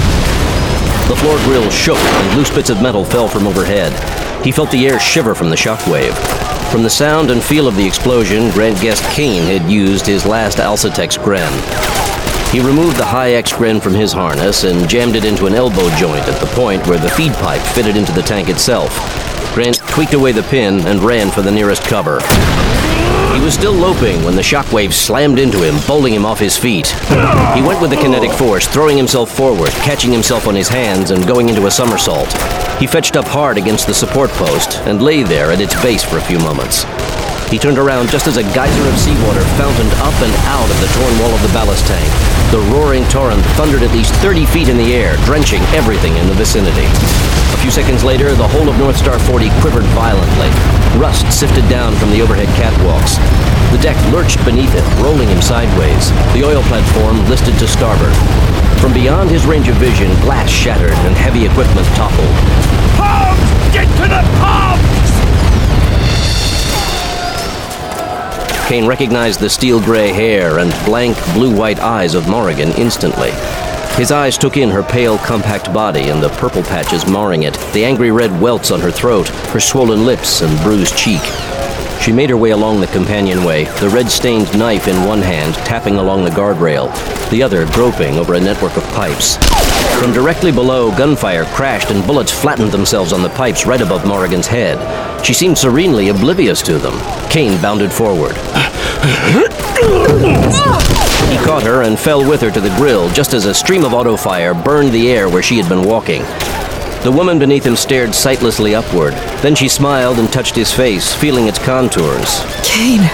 The floor grill shook and loose bits of metal fell from overhead. He felt the air shiver from the shockwave. From the sound and feel of the explosion, Grant guessed Kane had used his last Alcatex Gren. He removed the high-X Gren from his harness and jammed it into an elbow joint at the point where the feed pipe fitted into the tank itself. Grant tweaked away the pin and ran for the nearest cover. He was still loping when the shockwave slammed into him, bowling him off his feet. He went with the kinetic force, throwing himself forward, catching himself on his hands and going into a somersault. He fetched up hard against the support post and lay there at its base for a few moments. He turned around just as a geyser of seawater fountained up and out of the torn wall of the ballast tank. The roaring torrent thundered at least thirty feet in the air, drenching everything in the vicinity. A few seconds later, the whole of North Star forty quivered violently. Rust sifted down from the overhead catwalks. The deck lurched beneath it, rolling him sideways. The oil platform listed to starboard. From beyond his range of vision, glass shattered and heavy equipment toppled. Pumps! Get to the pumps! Kane recognized the steel-gray hair and blank, blue-white eyes of Morrigan instantly. His eyes took in her pale, compact body and the purple patches marring it, the angry red welts on her throat, her swollen lips and bruised cheek. She made her way along the companionway, the red-stained knife in one hand tapping along the guardrail, the other groping over a network of pipes. From directly below, gunfire crashed and bullets flattened themselves on the pipes right above Morrigan's head. She seemed serenely oblivious to them. Kane bounded forward. He caught her and fell with her to the grill just as a stream of auto fire burned the air where she had been walking. The woman beneath him stared sightlessly upward. Then she smiled and touched his face, feeling its contours. Kane.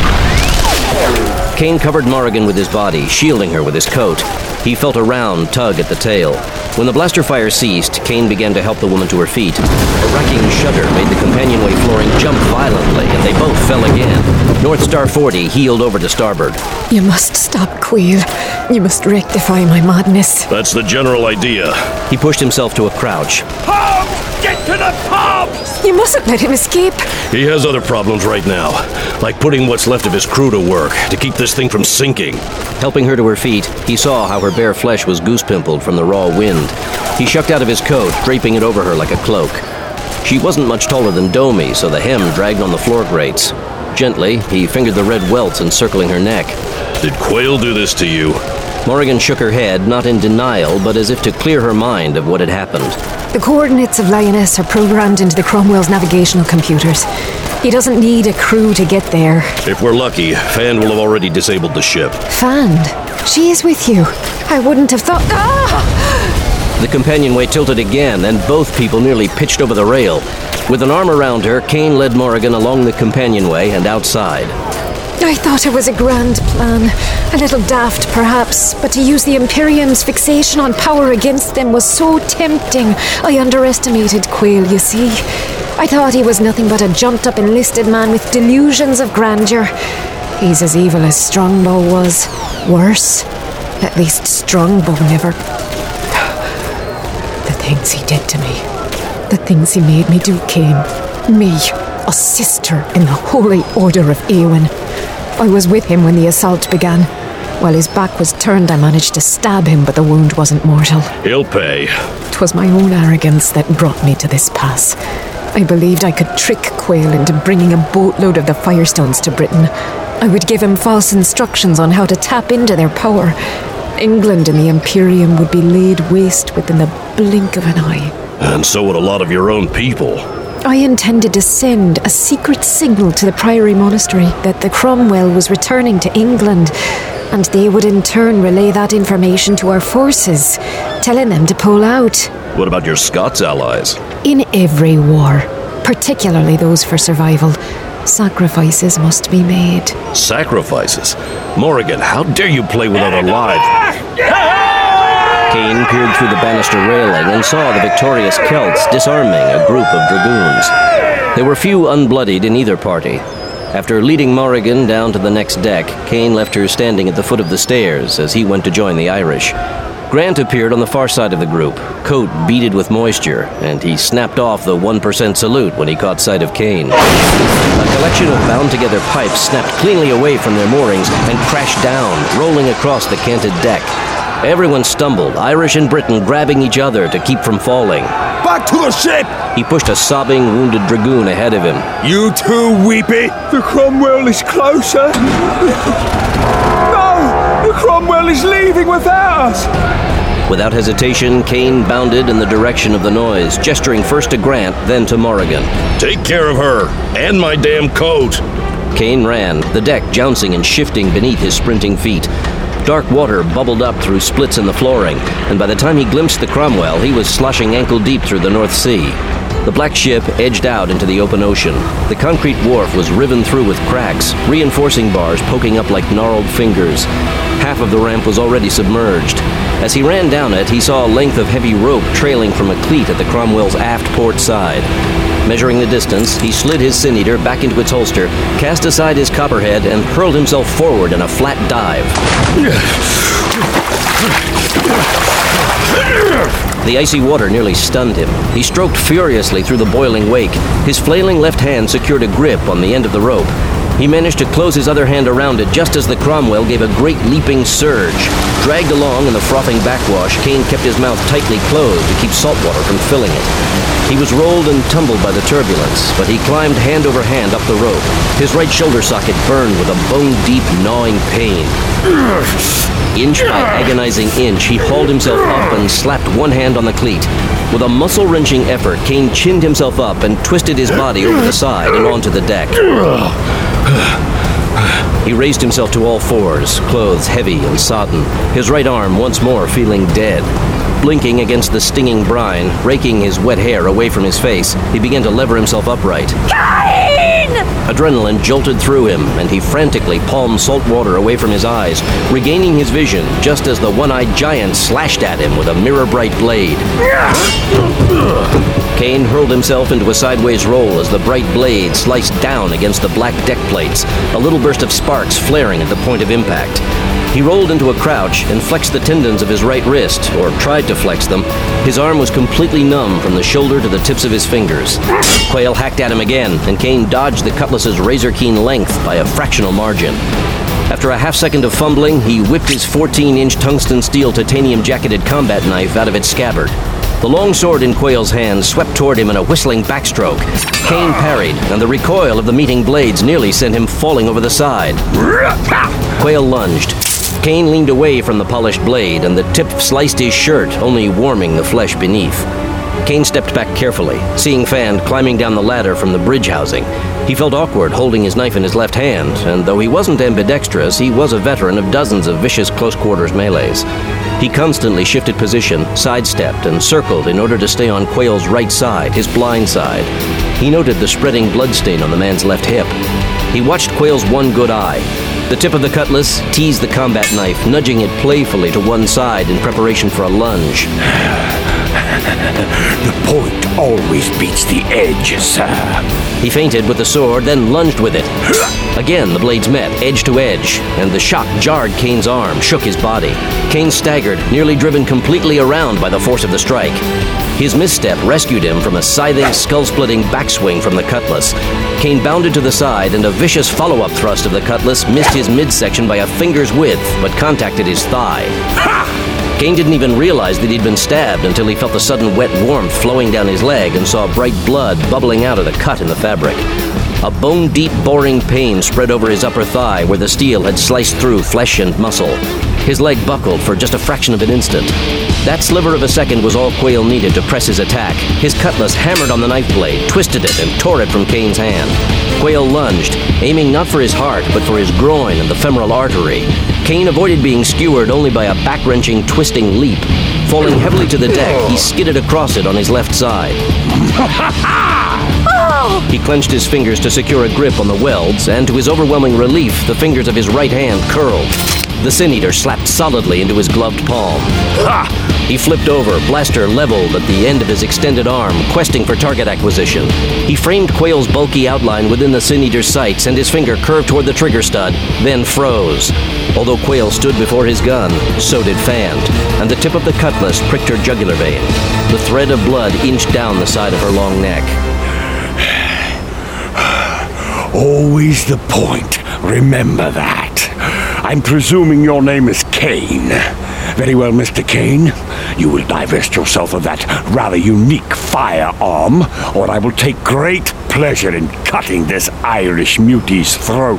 Kane covered Morrigan with his body, shielding her with his coat. He felt a round tug at the tail. When the blaster fire ceased, Kane began to help the woman to her feet. A racking shudder made the companionway flooring jump violently, and they both fell again. North Star forty heeled over to starboard. You must stop, Queel. You must rectify my madness. That's the general idea. He pushed himself to a crouch. Pumps! Get to the pumps! You mustn't let him escape. He has other problems right now, like putting what's left of his crew to work to keep this thing from sinking. Helping her to her feet, he saw how her bare flesh was goose-pimpled from the raw wind. He shucked out of his coat, draping it over her like a cloak. She wasn't much taller than Domi, so the hem dragged on the floor grates. Gently, he fingered the red welts encircling her neck. Did Quayle do this to you? Morrigan shook her head, not in denial, but as if to clear her mind of what had happened. The coordinates of Lioness are programmed into the Cromwell's navigational computers. He doesn't need a crew to get there. If we're lucky, Fand will have already disabled the ship. Fand? She is with you. I wouldn't have thought... Ah! The companionway tilted again, and both people nearly pitched over the rail. With an arm around her, Kane led Morrigan along the companionway and outside. I thought it was a grand plan. A little daft, perhaps, but to use the Imperium's fixation on power against them was so tempting. I underestimated Quayle, you see. I thought he was nothing but a jumped-up enlisted man with delusions of grandeur. He's as evil as Strongbow was. Worse. At least Strongbow never... The things he did to me. The things he made me do, Cain. Me, a sister in the Holy Order of Eowyn. I was with him when the assault began. While his back was turned, I managed to stab him, but the wound wasn't mortal. He'll pay. 'Twas my own arrogance that brought me to this pass. I believed I could trick Quayle into bringing a boatload of the Firestones to Britain. I would give him false instructions on how to tap into their power. England and the Imperium would be laid waste within the blink of an eye. And so would a lot of your own people. I intended to send a secret signal to the Priory Monastery that the Cromwell was returning to England, and they would in turn relay that information to our forces, telling them to pull out. What about your Scots allies? In every war, particularly those for survival, sacrifices must be made. Sacrifices? Morrigan, how dare you play without a life? Cain peered through the banister railing and saw the victorious Celts disarming a group of dragoons. There were few unbloodied in either party. After leading Morrigan down to the next deck, Cain left her standing at the foot of the stairs as he went to join the Irish. Grant appeared on the far side of the group, coat beaded with moisture, and he snapped off the one percent salute when he caught sight of Cain. A collection of bound-together pipes snapped cleanly away from their moorings and crashed down, rolling across the canted deck. Everyone stumbled, Irish and Briton grabbing each other to keep from falling. Back to the ship! He pushed a sobbing, wounded dragoon ahead of him. You too, Weepy! The Cromwell is closer! No! The Cromwell is leaving without us! Without hesitation, Cain bounded in the direction of the noise, gesturing first to Grant, then to Morrigan. Take care of her, and my damn coat! Cain ran, the deck jouncing and shifting beneath his sprinting feet. Dark water bubbled up through splits in the flooring, and by the time he glimpsed the Cromwell, he was sloshing ankle-deep through the North Sea. The black ship edged out into the open ocean. The concrete wharf was riven through with cracks, reinforcing bars poking up like gnarled fingers. Half of the ramp was already submerged. As he ran down it, he saw a length of heavy rope trailing from a cleat at the Cromwell's aft port side. Measuring the distance, he slid his Sin-Eater back into its holster, cast aside his copperhead, and hurled himself forward in a flat dive. The icy water nearly stunned him. He stroked furiously through the boiling wake. His flailing left hand secured a grip on the end of the rope. He managed to close his other hand around it just as the Cromwell gave a great leaping surge. Dragged along in the frothing backwash, Cain kept his mouth tightly closed to keep salt water from filling it. He was rolled and tumbled by the turbulence, but he climbed hand over hand up the rope. His right shoulder socket burned with a bone-deep, gnawing pain. Inch by agonizing inch, he hauled himself up and slapped one hand on the cleat. With a muscle-wrenching effort, Cain chinned himself up and twisted his body over the side and onto the deck. He raised himself to all fours, clothes heavy and sodden, his right arm once more feeling dead. Blinking against the stinging brine, raking his wet hair away from his face, he began to lever himself upright. Cain! Adrenaline jolted through him, and he frantically palmed salt water away from his eyes, regaining his vision just as the one-eyed giant slashed at him with a mirror-bright blade. Cain hurled himself into a sideways roll as the bright blade sliced down against the black deck plates, a little burst of sparks flaring at the point of impact. He rolled into a crouch and flexed the tendons of his right wrist, or tried to flex them. His arm was completely numb from the shoulder to the tips of his fingers. Quayle hacked at him again, and Cain dodged the cutlass's razor-keen length by a fractional margin. After a half-second of fumbling, he whipped his fourteen-inch tungsten steel titanium-jacketed combat knife out of its scabbard. The long sword in Quayle's hand swept toward him in a whistling backstroke. Cain parried, and the recoil of the meeting blades nearly sent him falling over the side. Quayle lunged. Cain leaned away from the polished blade, and the tip sliced his shirt, only warming the flesh beneath. Cain stepped back carefully, seeing Fand climbing down the ladder from the bridge housing. He felt awkward holding his knife in his left hand, and though he wasn't ambidextrous, he was a veteran of dozens of vicious close-quarters melees. He constantly shifted position, sidestepped, and circled in order to stay on Quayle's right side, his blind side. He noted the spreading bloodstain on the man's left hip. He watched Quayle's one good eye. The tip of the cutlass teased the combat knife, nudging it playfully to one side in preparation for a lunge. The point always beats the edge, sir. He feinted with the sword, then lunged with it. Again, the blades met, edge to edge, and the shock jarred Kane's arm, shook his body. Kane staggered, nearly driven completely around by the force of the strike. His misstep rescued him from a scything, skull-splitting backswing from the cutlass. Kane bounded to the side, and a vicious follow-up thrust of the cutlass missed his midsection by a finger's width, but contacted his thigh. Kane didn't even realize that he'd been stabbed until he felt the sudden wet warmth flowing down his leg and saw bright blood bubbling out of the cut in the fabric. A bone-deep boring pain spread over his upper thigh where the steel had sliced through flesh and muscle. His leg buckled for just a fraction of an instant. That sliver of a second was all Quayle needed to press his attack. His cutlass hammered on the knife blade, twisted it, and tore it from Kane's hand. Quayle lunged, aiming not for his heart, but for his groin and the femoral artery. Kane avoided being skewered only by a back-wrenching, twisting leap. Falling heavily to the deck, he skidded across it on his left side. He clenched his fingers to secure a grip on the welds, and to his overwhelming relief, the fingers of his right hand curled. The Sin Eater slapped solidly into his gloved palm. Ha! He flipped over, blaster leveled at the end of his extended arm, questing for target acquisition. He framed Quayle's bulky outline within the Sin Eater's sights, and his finger curved toward the trigger stud, then froze. Although Quayle stood before his gun, so did Fand, and the tip of the cutlass pricked her jugular vein. The thread of blood inched down the side of her long neck. Always the point. Remember that. I'm presuming your name is Kane. Very well, Mister Kane. You will divest yourself of that rather unique firearm, or I will take great pleasure in cutting this Irish mutie's throat.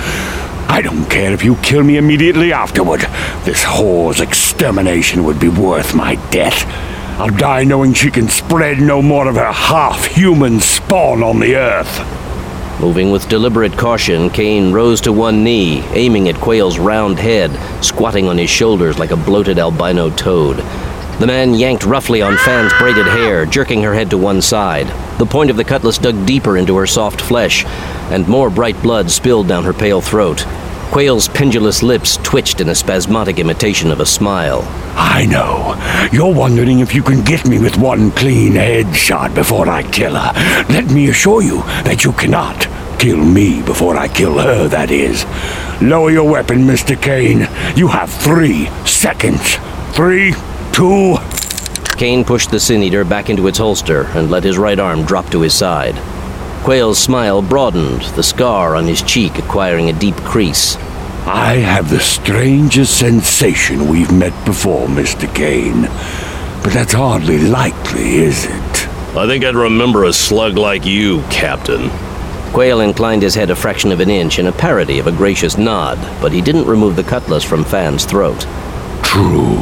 I don't care if you kill me immediately afterward. This whore's extermination would be worth my death. I'll die knowing she can spread no more of her half-human spawn on the earth. Moving with deliberate caution, Kane rose to one knee, aiming at Quayle's round head, squatting on his shoulders like a bloated albino toad. The man yanked roughly on Fand's braided hair, jerking her head to one side. The point of the cutlass dug deeper into her soft flesh, and more bright blood spilled down her pale throat. Quayle's pendulous lips twitched in a spasmodic imitation of a smile. I know. You're wondering if you can get me with one clean headshot before I kill her. Let me assure you that you cannot. Kill me before I kill her, that is. Lower your weapon, Mister Kane. You have three seconds. Three, two... Kane pushed the Sin Eater back into its holster and let his right arm drop to his side. Quayle's smile broadened, the scar on his cheek acquiring a deep crease. I have the strangest sensation we've met before, Mister Kane. But that's hardly likely, is it? I think I'd remember a slug like you, Captain. Quayle inclined his head a fraction of an inch in a parody of a gracious nod, but he didn't remove the cutlass from Fand's throat. True.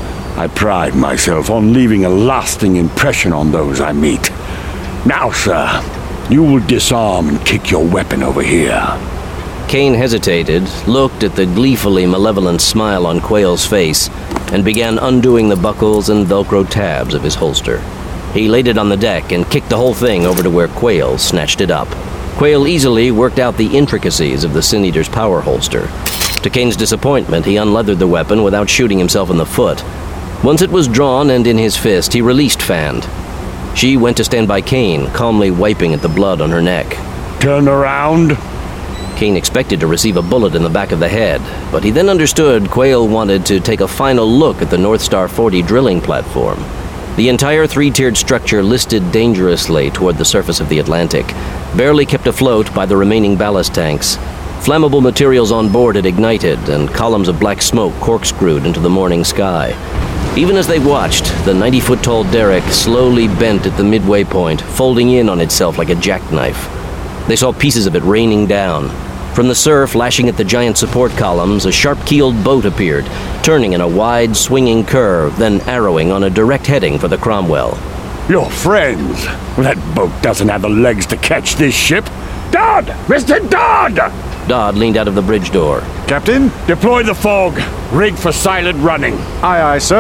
I pride myself on leaving a lasting impression on those I meet. Now, sir, you will disarm and kick your weapon over here. Kane hesitated, looked at the gleefully malevolent smile on Quayle's face, and began undoing the buckles and Velcro tabs of his holster. He laid it on the deck and kicked the whole thing over to where Quayle snatched it up. Quayle easily worked out the intricacies of the Sin Eater's power holster. To Kane's disappointment, he unleathered the weapon without shooting himself in the foot. Once it was drawn and in his fist, he released Fand. She went to stand by Kane, calmly wiping at the blood on her neck. Turn around. Kane expected to receive a bullet in the back of the head, but he then understood Quayle wanted to take a final look at the North Star forty drilling platform. The entire three-tiered structure listed dangerously toward the surface of the Atlantic, barely kept afloat by the remaining ballast tanks. Flammable materials on board had ignited, and columns of black smoke corkscrewed into the morning sky. Even as they watched, the ninety-foot-tall derrick slowly bent at the midway point, folding in on itself like a jackknife. They saw pieces of it raining down. From the surf lashing at the giant support columns, a sharp-keeled boat appeared, turning in a wide, swinging curve, then arrowing on a direct heading for the Cromwell. Your friends! That boat doesn't have the legs to catch this ship. Dodd! Mister Dodd! Dodd leaned out of the bridge door. Captain? Deploy the fog. Rig for silent running. Aye, aye, sir.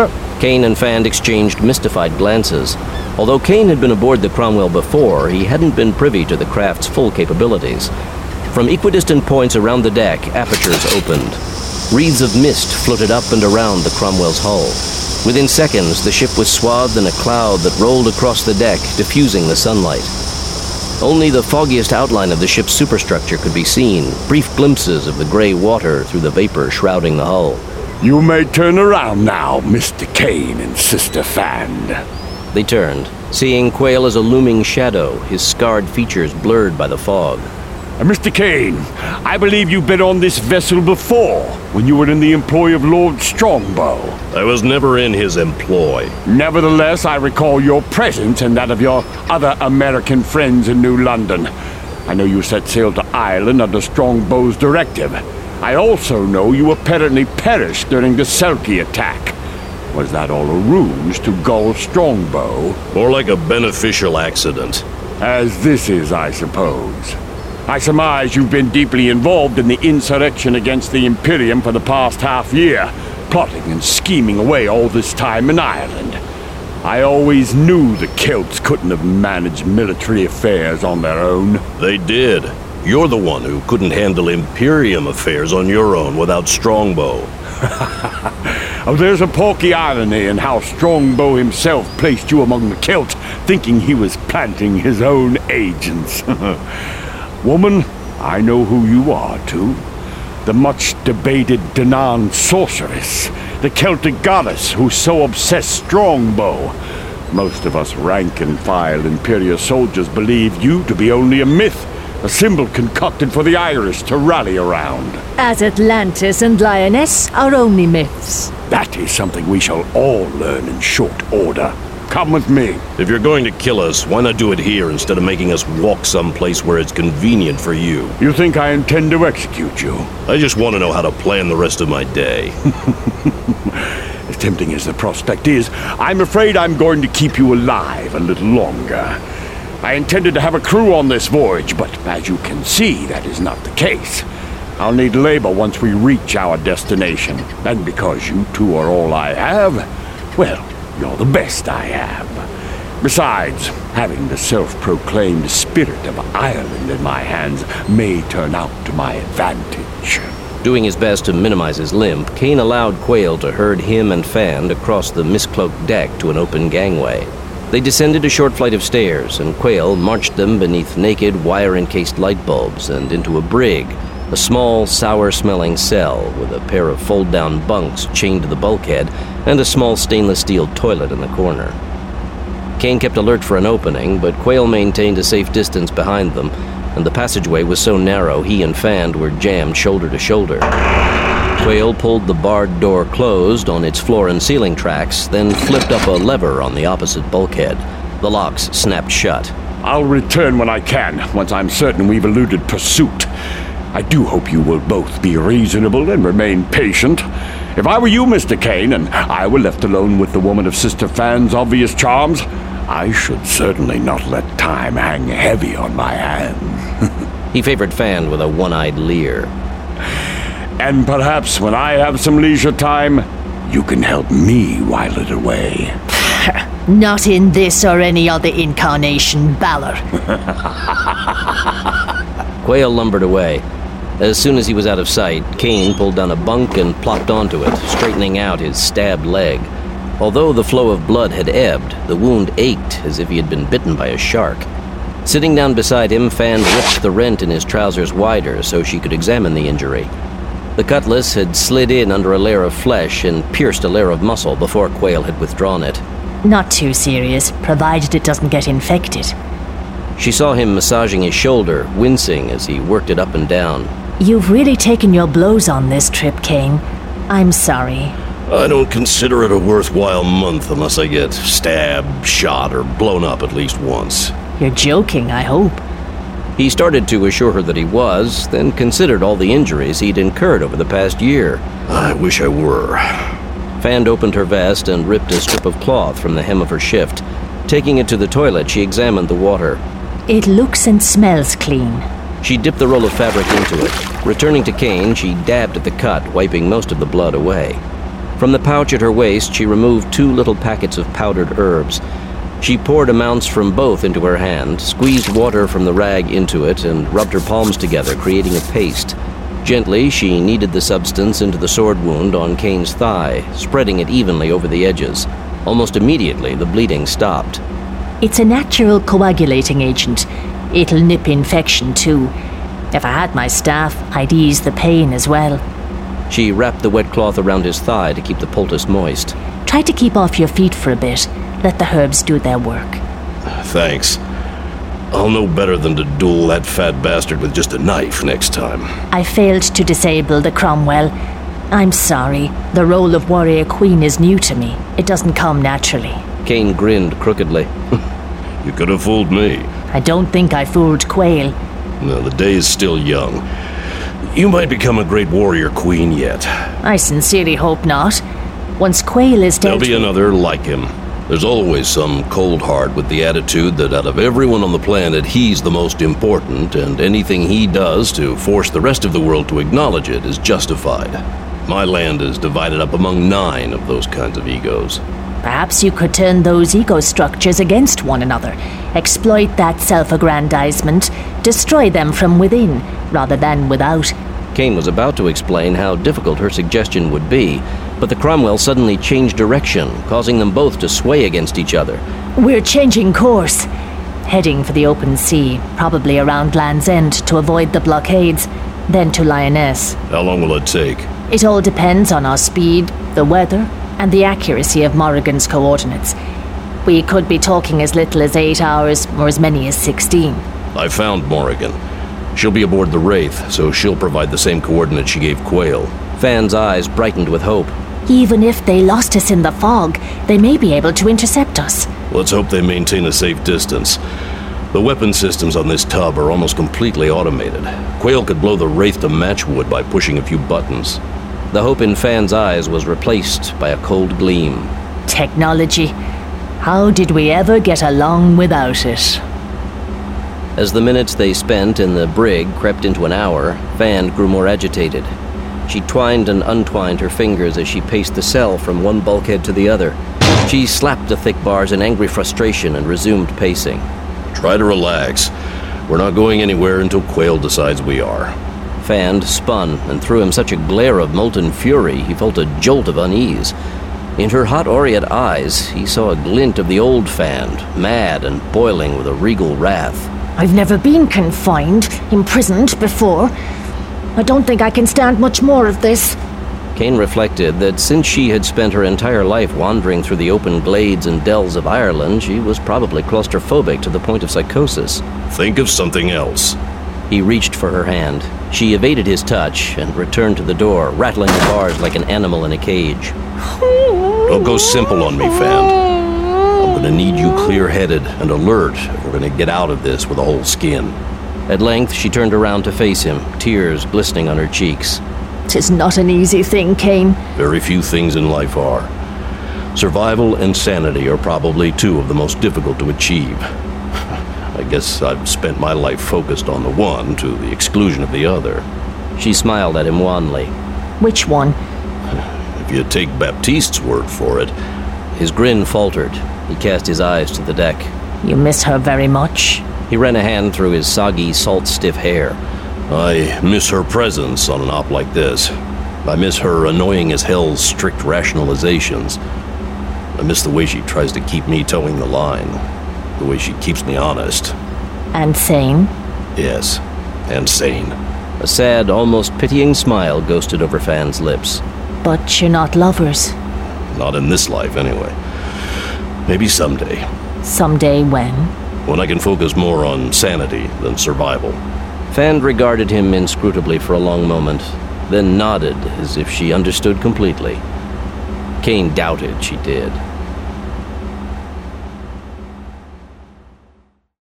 Kane and Fand exchanged mystified glances. Although Kane had been aboard the Cromwell before, he hadn't been privy to the craft's full capabilities. From equidistant points around the deck, apertures opened. Wreaths of mist floated up and around the Cromwell's hull. Within seconds, the ship was swathed in a cloud that rolled across the deck, diffusing the sunlight. Only the foggiest outline of the ship's superstructure could be seen, brief glimpses of the gray water through the vapor shrouding the hull. You may turn around now, Mister Kane and Sister Fand. They turned, seeing Quayle as a looming shadow, his scarred features blurred by the fog. Uh, Mister Kane, I believe you've been on this vessel before, when you were in the employ of Lord Strongbow. I was never in his employ. Nevertheless, I recall your presence and that of your other American friends in New London. I know you set sail to Ireland under Strongbow's directive. I also know you apparently perished during the Selkie attack. Was that all a ruse to gull Strongbow? More like a beneficial accident. As this is, I suppose. I surmise you've been deeply involved in the insurrection against the Imperium for the past half year, plotting and scheming away all this time in Ireland. I always knew the Celts couldn't have managed military affairs on their own. They did. You're the one who couldn't handle Imperium affairs on your own without Strongbow. Oh, there's a porky irony in how Strongbow himself placed you among the Celts, thinking he was planting his own agents. Woman, I know who you are, too. The much-debated Danann sorceress, the Celtic goddess who so obsessed Strongbow. Most of us rank-and-file Imperial soldiers believe you to be only a myth, a symbol concocted for the Irish to rally around. As Atlantis and Lioness are only myths. That is something we shall all learn in short order. Come with me. If you're going to kill us, why not do it here instead of making us walk someplace where it's convenient for you? You think I intend to execute you? I just want to know how to plan the rest of my day. As tempting as the prospect is, I'm afraid I'm going to keep you alive a little longer. I intended to have a crew on this voyage, but as you can see, that is not the case. I'll need labor once we reach our destination, and because you two are all I have, well, you're the best I have. Besides, having the self-proclaimed spirit of Ireland in my hands may turn out to my advantage. Doing his best to minimize his limp, Kane allowed Quayle to herd him and Fand across the mist-cloaked deck to an open gangway. They descended a short flight of stairs, and Quayle marched them beneath naked, wire-encased light bulbs and into a brig, a small, sour-smelling cell with a pair of fold-down bunks chained to the bulkhead and a small stainless steel toilet in the corner. Kane kept alert for an opening, but Quayle maintained a safe distance behind them, and the passageway was so narrow he and Fand were jammed shoulder to shoulder. Quayle pulled the barred door closed on its floor and ceiling tracks, then flipped up a lever on the opposite bulkhead. The locks snapped shut. I'll return when I can, once I'm certain we've eluded pursuit. I do hope you will both be reasonable and remain patient. If I were you, Mister Kane, and I were left alone with the woman of Sister Fand's obvious charms, I should certainly not let time hang heavy on my hands. He favored Fand with a one-eyed leer. And perhaps when I have some leisure time, you can help me while it away. Not in this or any other incarnation, Balor. Quayle lumbered away. As soon as he was out of sight, Kane pulled down a bunk and plopped onto it, straightening out his stabbed leg. Although the flow of blood had ebbed, the wound ached as if he had been bitten by a shark. Sitting down beside him, Fand ripped the rent in his trousers wider so she could examine the injury. The cutlass had slid in under a layer of flesh and pierced a layer of muscle before Quayle had withdrawn it. Not too serious, provided it doesn't get infected. She saw him massaging his shoulder, wincing as he worked it up and down. You've really taken your blows on this trip, Kane. I'm sorry. I don't consider it a worthwhile month unless I get stabbed, shot, or blown up at least once. You're joking, I hope. He started to assure her that he was, then considered all the injuries he'd incurred over the past year. I wish I were. Fand opened her vest and ripped a strip of cloth from the hem of her shift. Taking it to the toilet, she examined the water. It looks and smells clean. She dipped the roll of fabric into it. Returning to Kane, she dabbed at the cut, wiping most of the blood away. From the pouch at her waist, she removed two little packets of powdered herbs. She poured amounts from both into her hand, squeezed water from the rag into it, and rubbed her palms together, creating a paste. Gently, she kneaded the substance into the sword wound on Kane's thigh, spreading it evenly over the edges. Almost immediately, the bleeding stopped. It's a natural coagulating agent. It'll nip infection, too. If I had my staff, I'd ease the pain as well. She wrapped the wet cloth around his thigh to keep the poultice moist. Try to keep off your feet for a bit. Let the herbs do their work. Thanks. I'll know better than to duel that fat bastard with just a knife next time. I failed to disable the Cromwell. I'm sorry. The role of warrior queen is new to me. It doesn't come naturally. Kane grinned crookedly. You could have fooled me. I don't think I fooled Quayle. No, the day is still young. You might become a great warrior queen yet. I sincerely hope not. Once Quayle is dead... There'll be another like him. There's always some cold heart with the attitude that out of everyone on the planet, he's the most important, and anything he does to force the rest of the world to acknowledge it is justified. My land is divided up among nine of those kinds of egos. Perhaps you could turn those ego structures against one another, exploit that self-aggrandizement, destroy them from within, rather than without. Kane was about to explain how difficult her suggestion would be, but the Cromwell suddenly changed direction, causing them both to sway against each other. We're changing course. Heading for the open sea, probably around Land's End to avoid the blockades, then to Lyonesse. How long will it take? It all depends on our speed, the weather, and the accuracy of Morrigan's coordinates. We could be talking as little as eight hours, or as many as sixteen. I found Morrigan. She'll be aboard the Wraith, so she'll provide the same coordinates she gave Quayle. Fan's eyes brightened with hope. Even if they lost us in the fog, they may be able to intercept us. Let's hope they maintain a safe distance. The weapon systems on this tub are almost completely automated. Quayle could blow the Wraith to matchwood by pushing a few buttons. The hope in Fan's eyes was replaced by a cold gleam. Technology. How did we ever get along without it? As the minutes they spent in the brig crept into an hour, Fan grew more agitated. She twined and untwined her fingers as she paced the cell from one bulkhead to the other. She slapped the thick bars in angry frustration and resumed pacing. Try to relax. We're not going anywhere until Quayle decides we are. Fan spun and threw him such a glare of molten fury he felt a jolt of unease. In her hot aureate eyes, he saw a glint of the old Fan, mad and boiling with a regal wrath. I've never been confined, imprisoned before. I don't think I can stand much more of this. Kane reflected that since she had spent her entire life wandering through the open glades and dells of Ireland, she was probably claustrophobic to the point of psychosis. Think of something else. He reached for her hand. She evaded his touch and returned to the door, rattling the bars like an animal in a cage. Don't go simple on me, Fan. I'm gonna need you clear-headed and alert if we're gonna get out of this with a whole skin. At length, she turned around to face him, tears glistening on her cheeks. 'Tis not an easy thing, Kane. Very few things in life are. Survival and sanity are probably two of the most difficult to achieve. I guess I've spent my life focused on the one to the exclusion of the other. She smiled at him wanly. Which one? If you take Baptiste's word for it. His grin faltered. He cast his eyes to the deck. You miss her very much? He ran a hand through his soggy, salt-stiff hair. I miss her presence on an op like this. I miss her annoying as hell's strict rationalizations. I miss the way she tries to keep me towing the line. The way she keeps me honest. And sane? Yes, and sane. A sad, almost pitying smile ghosted over Fan's lips. But you're not lovers. Not in this life, anyway. Maybe someday. Someday when? When I can focus more on sanity than survival. Fan regarded him inscrutably for a long moment, then nodded as if she understood completely. Kane doubted she did.